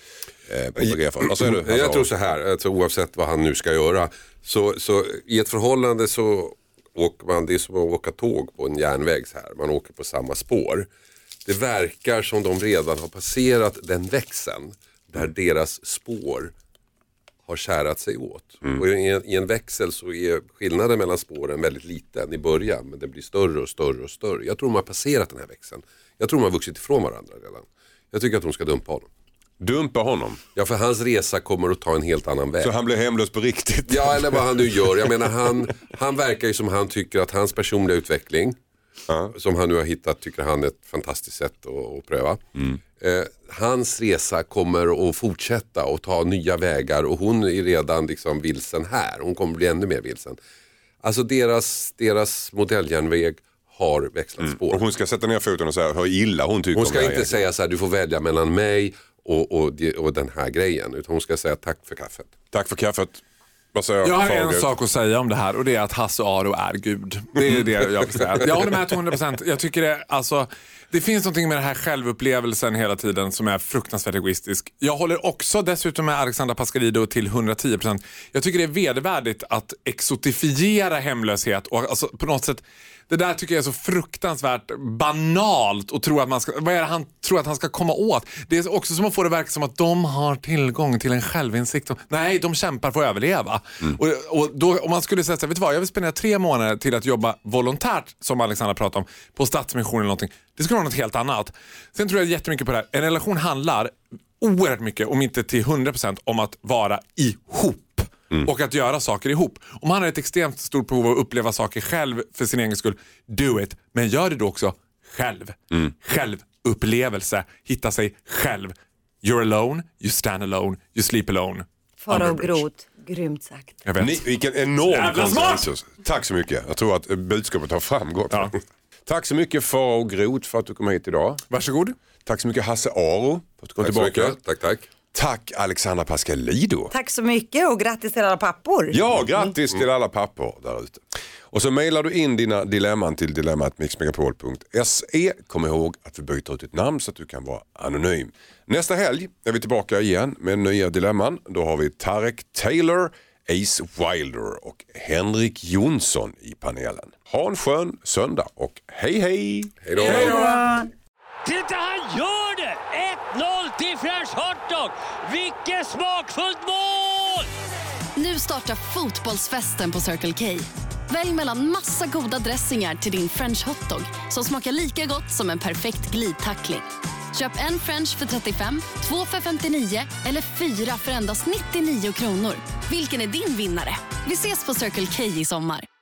eh, propagera för. Alltså, du, jag tror så här, alltså, oavsett vad han nu ska göra, så, så i ett förhållande så åker man, det är som att åka tåg på en järnväg så här. Man åker på samma spår. Det verkar som de redan har passerat den växeln där deras spår har kärat sig åt. Mm. Och i en, i en växel så är skillnaden mellan spåren väldigt liten i början, men det blir större och större och större. Jag tror de har passerat den här växeln. Jag tror de har vuxit ifrån varandra redan. Jag tycker att de ska dumpa honom. Dumpa honom? Ja, för hans resa kommer att ta en helt annan väg. Så han blir hemlös på riktigt? Ja, eller vad han nu gör. Jag menar, han, han verkar ju som han tycker att hans personliga utveckling, uh. som han nu har hittat, tycker han är ett fantastiskt sätt att, att pröva. Mm. Eh, hans resa kommer att fortsätta och ta nya vägar och hon är redan liksom vilsen här. Hon kommer bli ännu mer vilsen. Alltså deras, deras modelljärnväg har växlat mm. spår. Och hon ska sätta ner foten och säga hur illa hon tycker hon ska om inte säga så här, du får välja mellan mig och, och, och den här grejen, utan hon ska säga tack för kaffet. Tack för kaffet. Vad säger jag? Jag har en sak att säga om det här och det är att Hasse Aro är Gud. Det är det jag vill säga. Jag håller med till hundra procent. Jag tycker det, alltså, det finns någonting med den här självupplevelsen hela tiden som är fruktansvärt egoistisk. Jag håller också dessutom med Alexandra Pascalidou till hundratio procent. Jag tycker det är vedervärdigt att exotifiera hemlöshet och alltså, på något sätt, det där tycker jag är så fruktansvärt banalt och tro att man ska, vad är det han tror att han ska komma åt? Det är också som att få det verka som att de har tillgång till en självinsikt. Nej, de kämpar för att överleva. Mm. Och, och då, om man skulle säga så här, vet du vad, jag vill spendera tre månader till att jobba volontärt, som Alexandra pratade om, på Stadsmissionen eller någonting. Det skulle vara något helt annat. Sen tror jag jättemycket på det här. En relation handlar oerhört mycket, om inte till hundra procent, om att vara ihop. Mm. Och att göra saker ihop. Om han har ett extremt stort behov av att uppleva saker själv för sin egen skull, do it. Men gör det då också själv. Mm. Självupplevelse. Hitta sig själv. You're alone, you stand alone, you sleep alone. Farao Groth, grymt sagt. Jag vet. Ni, vilken enorm konsensus. Tack så mycket. Jag tror att budskapet har framgått. Ja. Tack så mycket Farao Groth för att du kom hit idag. Varsågod. Tack så mycket Hasse Aro för att du kom tack tillbaka. Tack, tack. Tack Alexandra Pascalidou. Tack så mycket och grattis till alla pappor. Ja, grattis till alla pappor där ute. Och så mejlar du in dina dilemman till dilemma at mixmegapol punkt se. Kom ihåg att vi byter ut ditt namn så att du kan vara anonym. Nästa helg är vi tillbaka igen med nya dilemman. Då har vi Tarek Taylor, Ace Wilder och Henrik Jonsson i panelen. Ha en skön söndag och hej hej! Hej då! Titta, han gör det! ett noll till French Hotdog! Vilket smakfullt mål! Nu startar fotbollsfesten på Circle K. Välj mellan massa goda dressingar till din French Hotdog som smakar lika gott som en perfekt glidtackling. Köp en French för trettiofem, två för femtionio eller fyra för endast nittionio kronor. Vilken är din vinnare? Vi ses på Circle K i sommar.